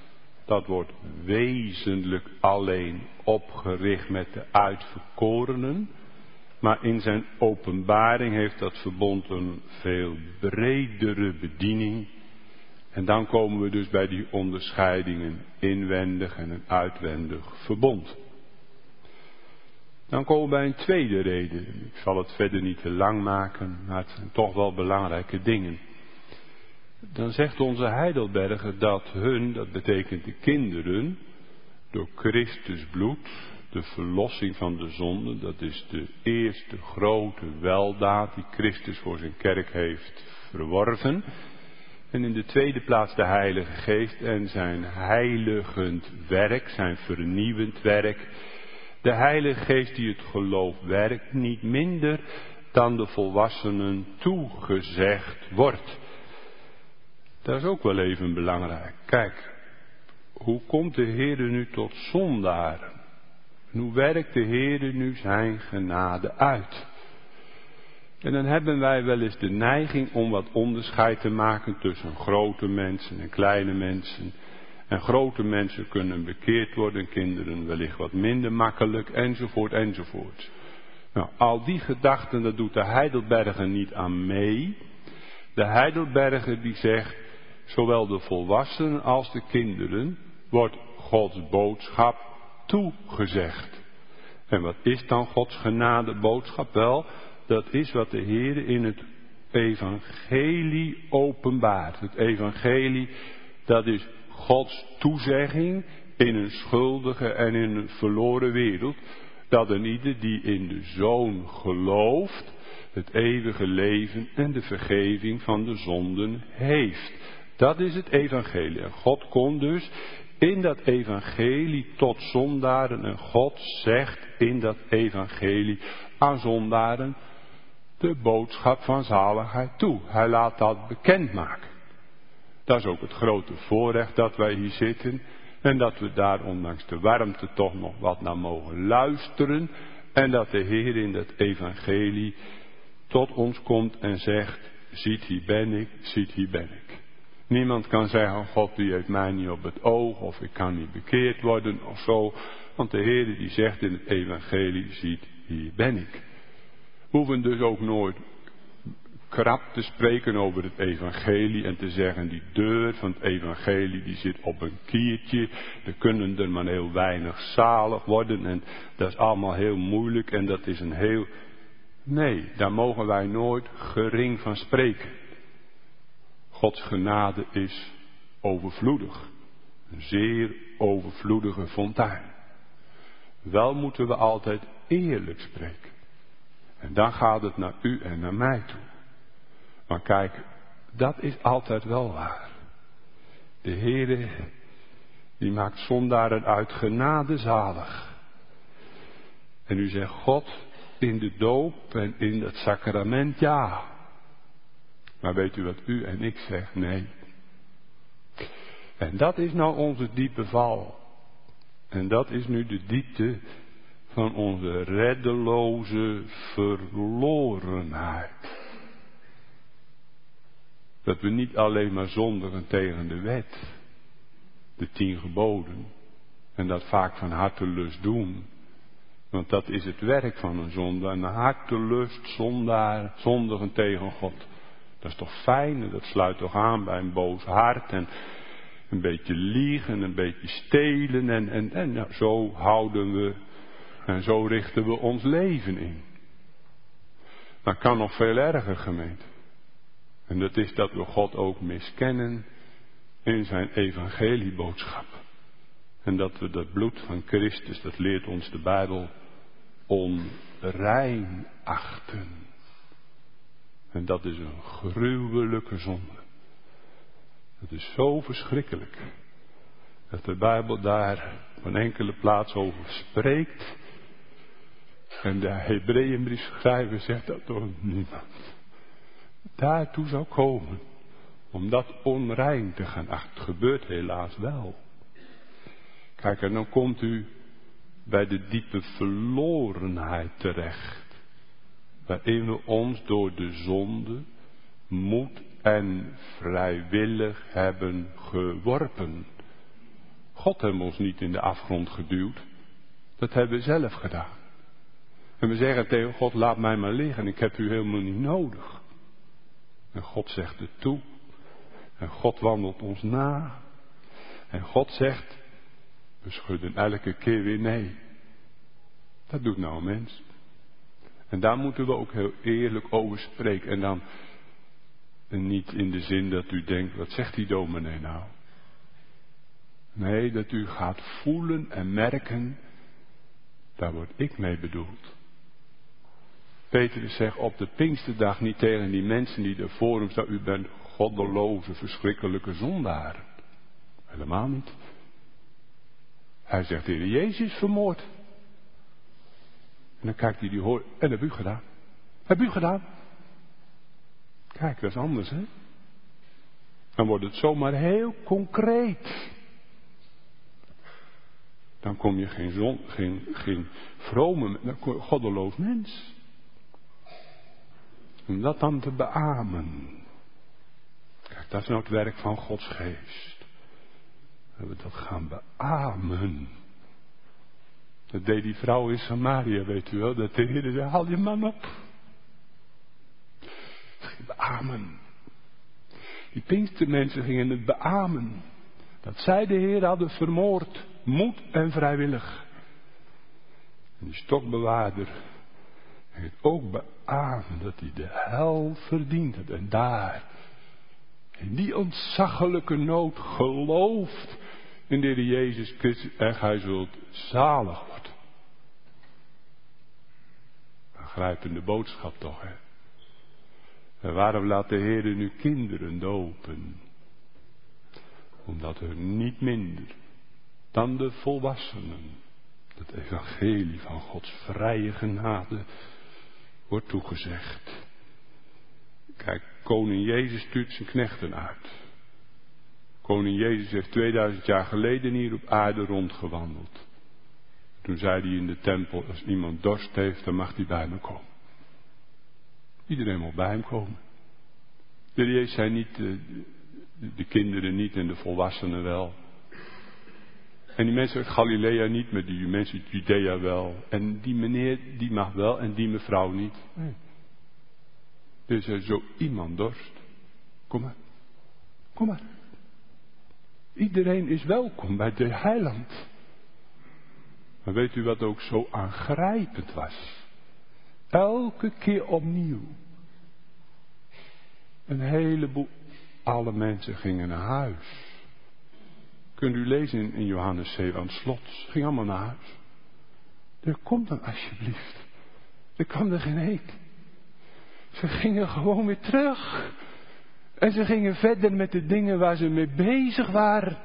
dat wordt wezenlijk alleen opgericht met de uitverkorenen. Maar in zijn openbaring heeft dat verbond een veel bredere bediening. En dan komen we dus bij die onderscheidingen inwendig en een uitwendig verbond. Dan komen we bij een tweede reden. Ik zal het verder niet te lang maken, maar het zijn toch wel belangrijke dingen. Dan zegt onze Heidelberger dat hun, dat betekent de kinderen, door Christus bloed, de verlossing van de zonde, dat is de eerste grote weldaad die Christus voor zijn kerk heeft verworven. En in de tweede plaats de Heilige Geest en zijn heiligend werk, zijn vernieuwend werk. De Heilige Geest die het geloof werkt, niet minder dan de volwassenen toegezegd wordt. Dat is ook wel even belangrijk. Kijk, hoe komt de Heer nu tot zondaren? En hoe werkt de Heer nu zijn genade uit? En dan hebben wij wel eens de neiging om wat onderscheid te maken tussen grote mensen en kleine mensen. En grote mensen kunnen bekeerd worden, kinderen wellicht wat minder makkelijk, enzovoort, enzovoort. Nou, al die gedachten, dat doet de Heidelberger niet aan mee. De Heidelberger die zegt, zowel de volwassenen als de kinderen wordt Gods boodschap toegezegd. En wat is dan Gods genadeboodschap? Wel, dat is wat de Heer in het evangelie openbaart. Het evangelie, dat is Gods toezegging in een schuldige en in een verloren wereld. dat een ieder die in de Zoon gelooft, het eeuwige leven en de vergeving van de zonden heeft. Dat is het evangelie. En God kon dus in dat evangelie tot zondaren. En God zegt in dat evangelie aan zondaren de boodschap van zaligheid toe. Hij laat dat bekendmaken. Dat is ook het grote voorrecht dat wij hier zitten. En dat we daar ondanks de warmte toch nog wat naar mogen luisteren. En dat de Heer in dat evangelie tot ons komt en zegt, ziet hier ben ik, ziet hier ben ik. Niemand kan zeggen, God die heeft mij niet op het oog of ik kan niet bekeerd worden of zo. Want de Heer die zegt in het evangelie, ziet hier ben ik. We hoeven dus ook nooit krap te spreken over het evangelie en te zeggen, die deur van het evangelie die zit op een kiertje. Er kunnen er maar heel weinig zalig worden en dat is allemaal heel moeilijk en dat is een heel... Nee, daar mogen wij nooit gering van spreken. Gods genade is overvloedig. Een zeer overvloedige fontein. Wel moeten we altijd eerlijk spreken. En dan gaat het naar u en naar mij toe. Maar kijk, dat is altijd wel waar. De Heere, die maakt zondaren uit genade zalig. En u zegt, God, in de doop en in het sacrament, ja. Maar weet u wat u en ik zeg? Nee. En dat is nou onze diepe val. En dat is nu de diepte van onze reddeloze verlorenheid. Dat we niet alleen maar zondigen tegen de wet, de tien geboden, en dat vaak van hartelust doen. Want dat is het werk van een zondaar, een hartelust, zondaar, zondigen tegen God. Dat is toch fijn en dat sluit toch aan bij een boos hart en een beetje liegen, een beetje stelen en, en, en ja, zo houden we en zo richten we ons leven in. Maar het kan nog veel erger, gemeente. En dat is dat we God ook miskennen in zijn evangelieboodschap. En dat we dat bloed van Christus, dat leert ons de Bijbel, onrein achten. En dat is een gruwelijke zonde. Dat is zo verschrikkelijk. Dat de Bijbel daar op een enkele plaats over spreekt. En de Hebreeënbriefschrijver zegt dat door niemand daartoe zou komen. Om dat onrein te gaan achten. Het gebeurt helaas wel. Kijk, en dan komt u bij de diepe verlorenheid terecht. Waarin we ons door de zonde moed en vrijwillig hebben geworpen. God heeft ons niet in de afgrond geduwd. Dat hebben we zelf gedaan. En we zeggen tegen God, laat mij maar liggen. Ik heb u helemaal niet nodig. En God zegt het toe. En God wandelt ons na. En God zegt, we schudden elke keer weer nee. Dat doet nou een mens. En daar moeten we ook heel eerlijk over spreken. En dan en niet in de zin dat u denkt, wat zegt die dominee nou? Nee, dat u gaat voelen en merken, daar word ik mee bedoeld. Petrus zegt op de Pinksterdag niet tegen die mensen die er voor hem staan, u bent goddeloze, verschrikkelijke zondaren. Helemaal niet. Hij zegt, de Heer Jezus is vermoord. En dan kijkt hij die hoor, en heb u gedaan? Heb u gedaan? Kijk, dat is anders, hè? Dan wordt het zomaar heel concreet. Dan kom je geen, zon, geen, geen vrome, dan kom je goddeloos mens. Om dat dan te beamen. Kijk, dat is nou het werk van Gods geest. Dat we dat gaan beamen. Dat deed die vrouw in Samaria, weet u wel. Dat de Heer zei, haal je man op. Beamen. Die Pinkstermensen gingen het beamen. Dat zij de Heer hadden vermoord. Moed en vrijwillig. En die stokbewaarder heeft ook beamen dat hij de hel verdiend had. En daar, in die ontzaglijke nood, gelooft in de Heer Jezus Christus en gij zult zalig worden. aangrijpende boodschap toch, hè? En waarom laat de Heer nu kinderen dopen? Omdat er niet minder dan de volwassenen het evangelie van Gods vrije genade wordt toegezegd. Kijk, koning Jezus stuurt zijn knechten uit. Koning Jezus heeft tweeduizend jaar geleden hier op aarde rondgewandeld. Toen zei hij in de tempel, als iemand dorst heeft, dan mag hij bij me komen. Iedereen moet bij hem komen. De Heer Jezus zei niet, de, de, de kinderen niet en de volwassenen wel. En die mensen uit Galilea niet, maar die mensen uit Judea wel. En die meneer, die mag wel en die mevrouw niet. Nee. Dus er zo iemand dorst. Kom maar. Kom maar. Iedereen is welkom bij de heiland. Maar weet u wat ook zo aangrijpend was? Elke keer opnieuw. Een heleboel, alle mensen gingen naar huis. Kunt u lezen in, in Johannes zeven aan het slot. Ze gingen allemaal naar huis. Er komt dan alsjeblieft. Er kwam er geen eet. Ze gingen gewoon weer terug. En ze gingen verder met de dingen waar ze mee bezig waren.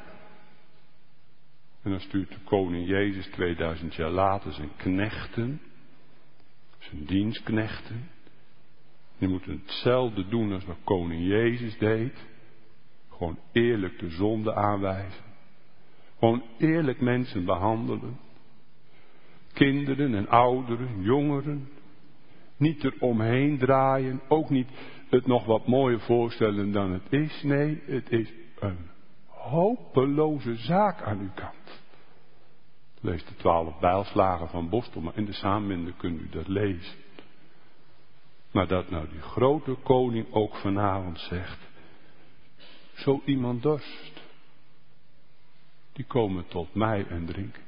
En dan stuurt de koning Jezus tweeduizend jaar later zijn knechten. Zijn dienstknechten. Die moeten hetzelfde doen als wat koning Jezus deed. Gewoon eerlijk de zonde aanwijzen. Gewoon eerlijk mensen behandelen. Kinderen en ouderen, jongeren. Niet eromheen draaien. Ook niet het nog wat mooier voorstellen dan het is. Nee, het is een hopeloze zaak aan uw kant. Lees de twaalf bijlslagen van Bostel, maar in de samenbinder kunt u dat lezen. Maar dat nou die grote koning ook vanavond zegt. Zo iemand dorst. Die komen tot mij en drinken.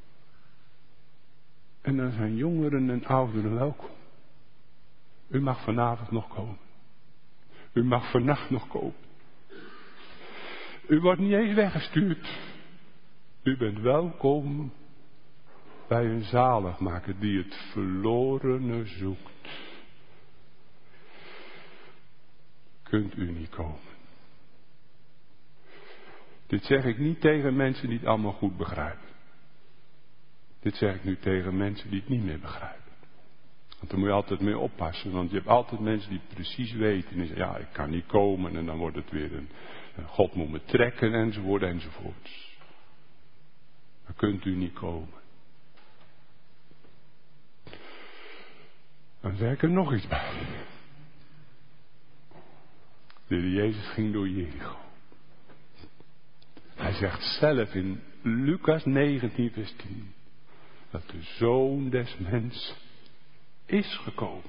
En dan zijn jongeren en ouderen welkom. U mag vanavond nog komen. U mag vannacht nog komen. U wordt niet eens weggestuurd. U bent welkom bij een zaligmaker die het verlorene zoekt. Kunt u niet komen. Dit zeg ik niet tegen mensen die het allemaal goed begrijpen. Dit zeg ik nu tegen mensen die het niet meer begrijpen. Want daar moet je altijd mee oppassen. Want je hebt altijd mensen die precies weten. En die zeggen, ja, ik kan niet komen. En dan wordt het weer een, een God moet me trekken enzovoort enzovoorts. Dan kunt u niet komen. Dan zeg ik er nog iets bij. De Heer Jezus ging door Jericho. Hij zegt zelf in Lucas negentien vers tien. Dat de Zoon des Mens is gekomen.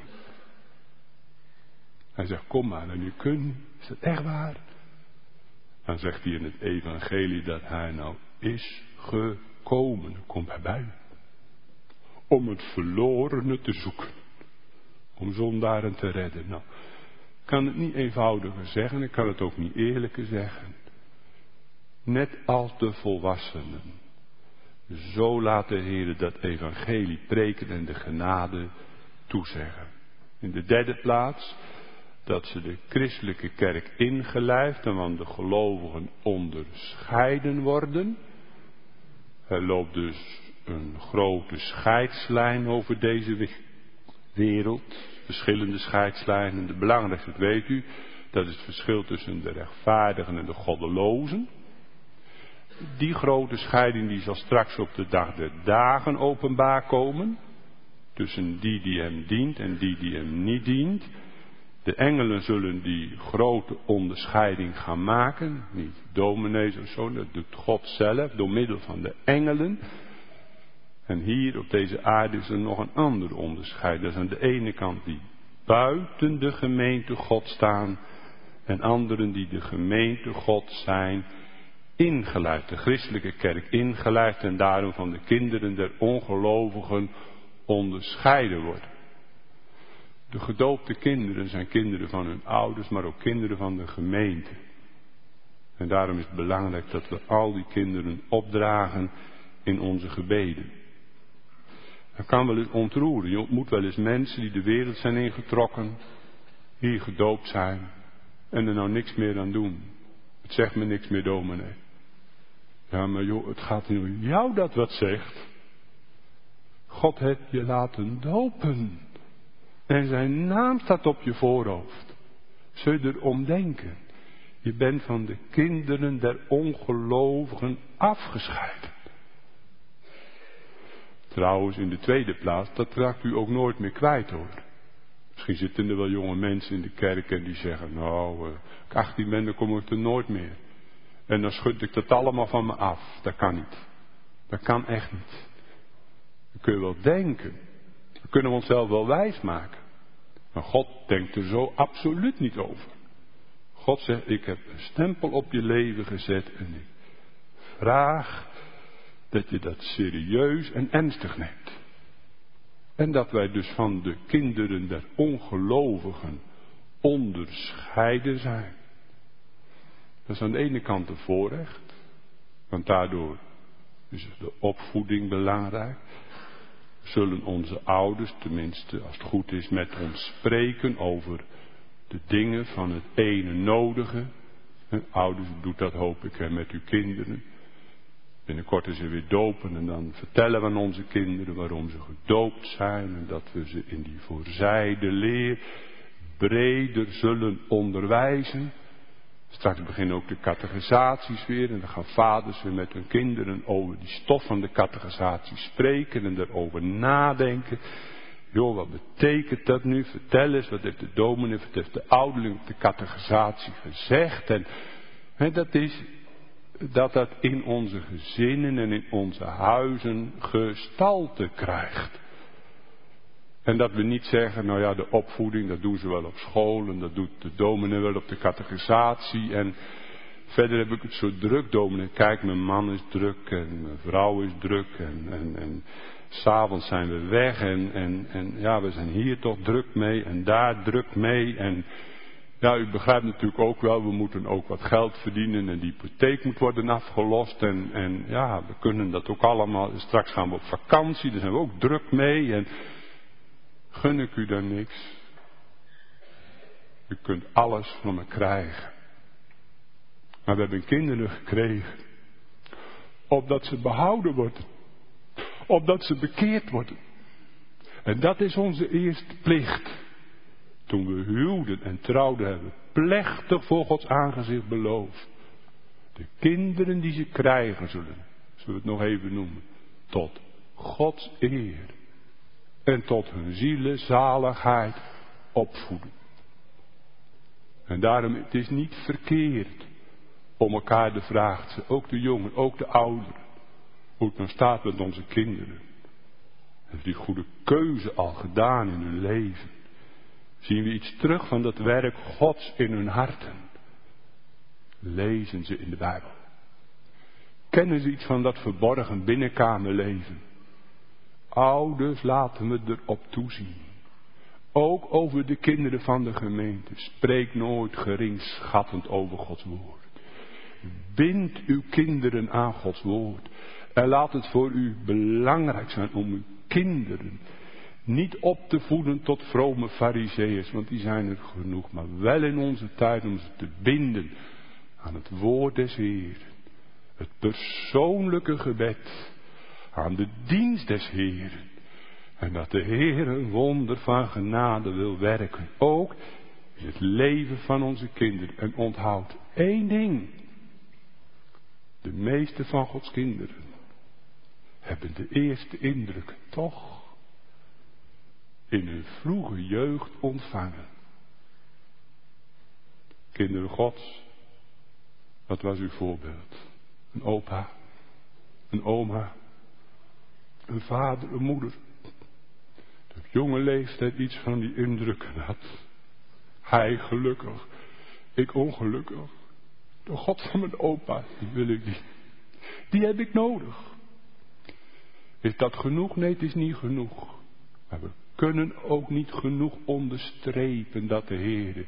Hij zegt, kom maar en u kunt. Is dat echt waar? Dan zegt hij in het evangelie dat hij nou is gekomen. Kom bij bij. Om het verlorene te zoeken. Om zondaren te redden. Nou, ik kan het niet eenvoudiger zeggen. Ik kan het ook niet eerlijker zeggen. Net als de volwassenen. Zo laat de Heer dat evangelie preken en de genade toezeggen. In de derde plaats, dat ze de christelijke kerk ingelijfd en van de gelovigen onderscheiden worden. Er loopt dus een grote scheidslijn over deze wereld. Verschillende scheidslijnen. De belangrijkste, dat weet u, dat is het verschil tussen de rechtvaardigen en de goddelozen. Die grote scheiding die zal straks op de dag der dagen openbaar komen. Tussen die die hem dient en die die hem niet dient. De engelen zullen die grote onderscheiding gaan maken. Niet dominees of zo, dat doet God zelf door middel van de engelen. En hier op deze aarde is er nog een ander onderscheid. Dat is aan de ene kant die buiten de gemeente God staan. En anderen die de gemeente God zijn. Ingelijfd, de christelijke kerk ingelijfd en daarom van de kinderen der ongelovigen onderscheiden worden. De gedoopte kinderen zijn kinderen van hun ouders, maar ook kinderen van de gemeente. En daarom is het belangrijk dat we al die kinderen opdragen in onze gebeden. Dat kan wel eens ontroeren. Je ontmoet wel eens mensen die de wereld zijn ingetrokken, hier gedoopt zijn en er nou niks meer aan doen. Het zegt me niks meer, dominee. Ja, maar joh, het gaat niet om jou dat wat zegt. God heeft je laten dopen. En zijn naam staat op je voorhoofd. Zul je erom denken. Je bent van de kinderen der ongelovigen afgescheiden. Trouwens, in de tweede plaats, dat raakt u ook nooit meer kwijt hoor. Misschien zitten er wel jonge mensen in de kerk en die zeggen, nou, als ik achttien ben, dan kom ik er nooit meer. En dan schud ik dat allemaal van me af. Dat kan niet. Dat kan echt niet. Dat kun je wel denken. Dat kunnen we onszelf wel wijs maken. Maar God denkt er zo absoluut niet over. God zegt, ik heb een stempel op je leven gezet en ik vraag dat je dat serieus en ernstig neemt. En dat wij dus van de kinderen der ongelovigen onderscheiden zijn. Dat is aan de ene kant een voorrecht, want daardoor is de opvoeding belangrijk. Zullen onze ouders, tenminste als het goed is, met ons spreken over de dingen van het ene nodige. En ouders, doet dat hoop ik met uw kinderen. Binnenkort is er weer dopen en dan vertellen we aan onze kinderen waarom ze gedoopt zijn. En dat we ze in die voorzijde leer breder zullen onderwijzen. Straks beginnen ook de catechisaties weer en dan gaan vaders weer met hun kinderen over die stof van de catechisatie spreken en erover nadenken. Joh, wat betekent dat nu? Vertel eens, wat heeft de dominee, wat heeft de ouderling op de catechisatie gezegd? En, en dat is dat dat in onze gezinnen en in onze huizen gestalte krijgt. En dat we niet zeggen, nou ja, de opvoeding, dat doen ze wel op school en dat doet de dominee wel op de catechisatie. En verder heb ik het zo druk, dominee. Kijk, mijn man is druk en mijn vrouw is druk en, en, en s'avonds zijn we weg en, en, en ja, we zijn hier toch druk mee en daar druk mee. En ja, u begrijpt natuurlijk ook wel, we moeten ook wat geld verdienen en die hypotheek moet worden afgelost. En, en ja, we kunnen dat ook allemaal. Straks gaan we op vakantie, daar zijn we ook druk mee. En gun ik u dan niks? U kunt alles van me krijgen. Maar we hebben kinderen gekregen. Opdat ze behouden worden. Opdat ze bekeerd worden. En dat is onze eerste plicht. Toen we huwden en trouwden hebben plechtig voor Gods aangezicht beloofd. De kinderen die ze krijgen zullen, zullen we het nog even noemen, tot Gods eer. En tot hun zielenzaligheid opvoeden. En daarom, het is niet verkeerd om elkaar de vraag te stellen, ook de jongen, ook de ouderen, hoe het nou staat met onze kinderen. Heeft die goede keuze al gedaan in hun leven? Zien we iets terug van dat werk Gods in hun harten? Lezen ze in de Bijbel? Kennen ze iets van dat verborgen binnenkamerleven? Ouders, laten we erop toezien. Ook over de kinderen van de gemeente. Spreek nooit geringschattend over Gods woord. Bind uw kinderen aan Gods woord. En laat het voor u belangrijk zijn om uw kinderen niet op te voeden tot vrome farizeeërs, want die zijn er genoeg. Maar wel in onze tijd om ze te binden aan het woord des Heeren. Het persoonlijke gebed. Aan de dienst des Heeren. En dat de Heer een wonder van genade wil werken. Ook in het leven van onze kinderen. En onthoud één ding. De meeste van Gods kinderen hebben de eerste indruk toch in hun vroege jeugd ontvangen. Kinderen Gods, wat was uw voorbeeld? Een opa, een oma, een vader, een moeder. Die op jonge leeftijd iets van die indrukken had. Hij gelukkig, ik ongelukkig. De God van mijn opa, die wil ik niet. Die heb ik nodig. Is dat genoeg? Nee, het is niet genoeg. Maar we kunnen ook niet genoeg onderstrepen dat de Heer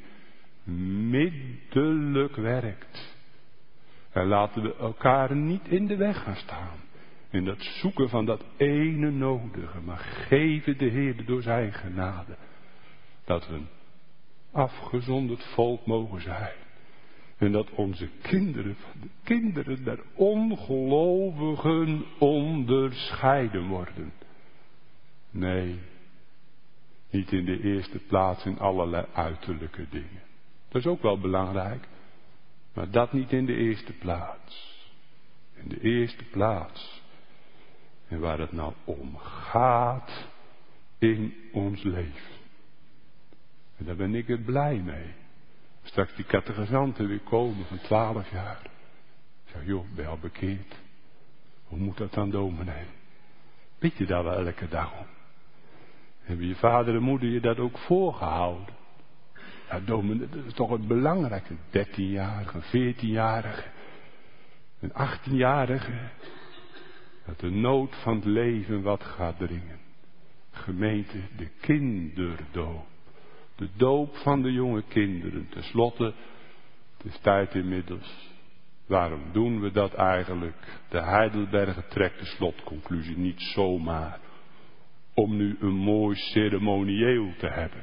middelijk werkt. En laten we elkaar niet in de weg gaan staan. In dat zoeken van dat ene nodige. Maar geven de Heer door zijn genade. Dat we een afgezonderd volk mogen zijn. En dat onze kinderen van de kinderen der ongelovigen onderscheiden worden. Nee, niet in de eerste plaats in allerlei uiterlijke dingen. Dat is ook wel belangrijk. Maar dat niet in de eerste plaats. In de eerste plaats. En waar het nou om gaat in ons leven. En daar ben ik er blij mee. Straks die catechisanten weer komen van twaalf jaar. Ik zeg, joh, ben je al bekeerd? Hoe moet dat dan, dominee? Bid je daar wel elke dag om? Hebben je vader en moeder je dat ook voorgehouden? Ja, dominee, dat is toch het belangrijke. dertienjarige, veertienjarige, een achttienjarige. Dat de nood van het leven wat gaat dringen. Gemeente, de kinderdoop. De doop van de jonge kinderen. Ten slotte, het is tijd inmiddels. Waarom doen we dat eigenlijk? De Heidelberger trekt de slotconclusie niet zomaar. Om nu een mooi ceremonieel te hebben.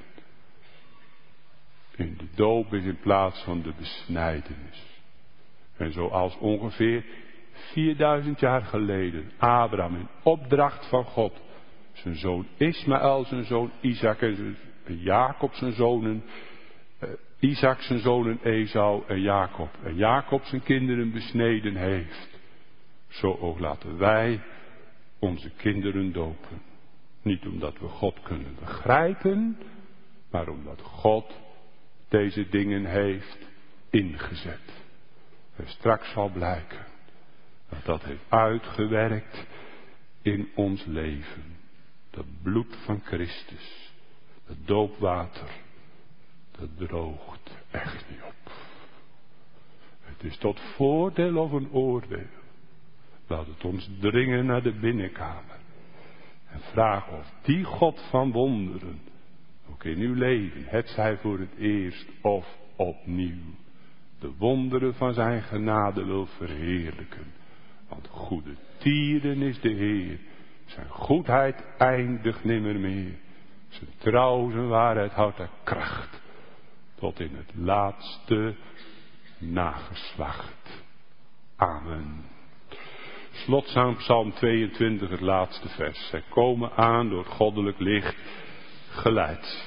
In de doop is in plaats van de besnijdenis. En zoals ongeveer vierduizend jaar geleden Abraham in opdracht van God zijn zoon Ismaël, zijn zoon Isaac en zijn Jacob zijn zonen, uh, Isaac zijn zonen Esau en Jacob en Jacob zijn kinderen besneden heeft. Zo ook laten wij onze kinderen dopen. Niet omdat we God kunnen begrijpen, maar omdat God deze dingen heeft ingezet. En straks zal blijken dat dat heeft uitgewerkt in ons leven. Dat bloed van Christus, dat doopwater, dat droogt echt niet op. Het is tot voordeel of een oordeel. Laat het ons dringen naar de binnenkamer. En vragen of die God van wonderen, ook in uw leven, het zij voor het eerst of opnieuw, de wonderen van zijn genade wil verheerlijken. Want goede tieren is de Heer. Zijn goedheid eindigt nimmer meer. Zijn trouw, zijn waarheid houdt er kracht. Tot in het laatste nageslacht. Amen. Slotzaam Psalm tweeëntwintig, het laatste vers. Zij komen aan door het goddelijk licht geleid.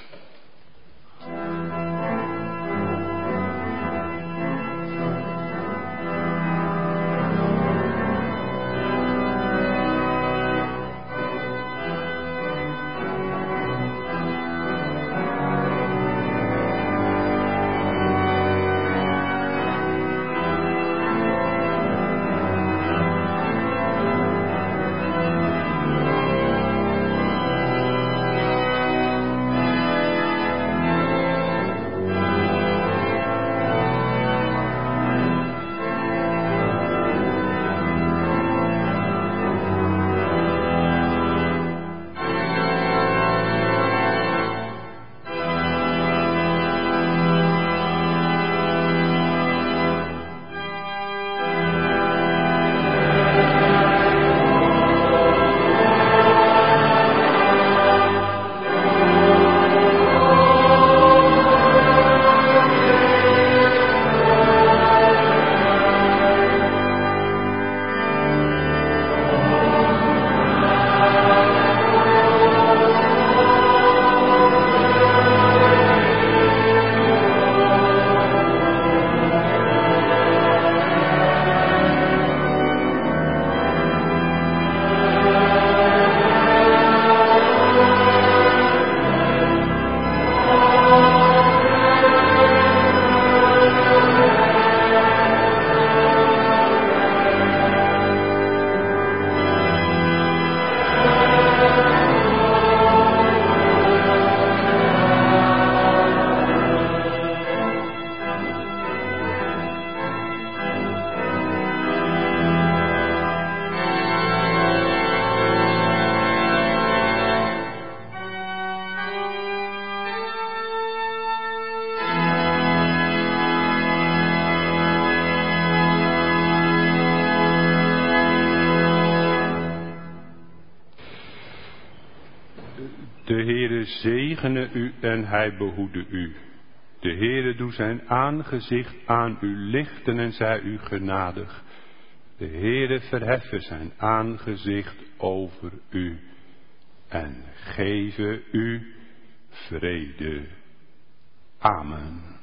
zegene u en hij behoede u. De Heere doe zijn aangezicht aan u lichten en zij u genadig. De Heere verheffen zijn aangezicht over u en geven u vrede. Amen.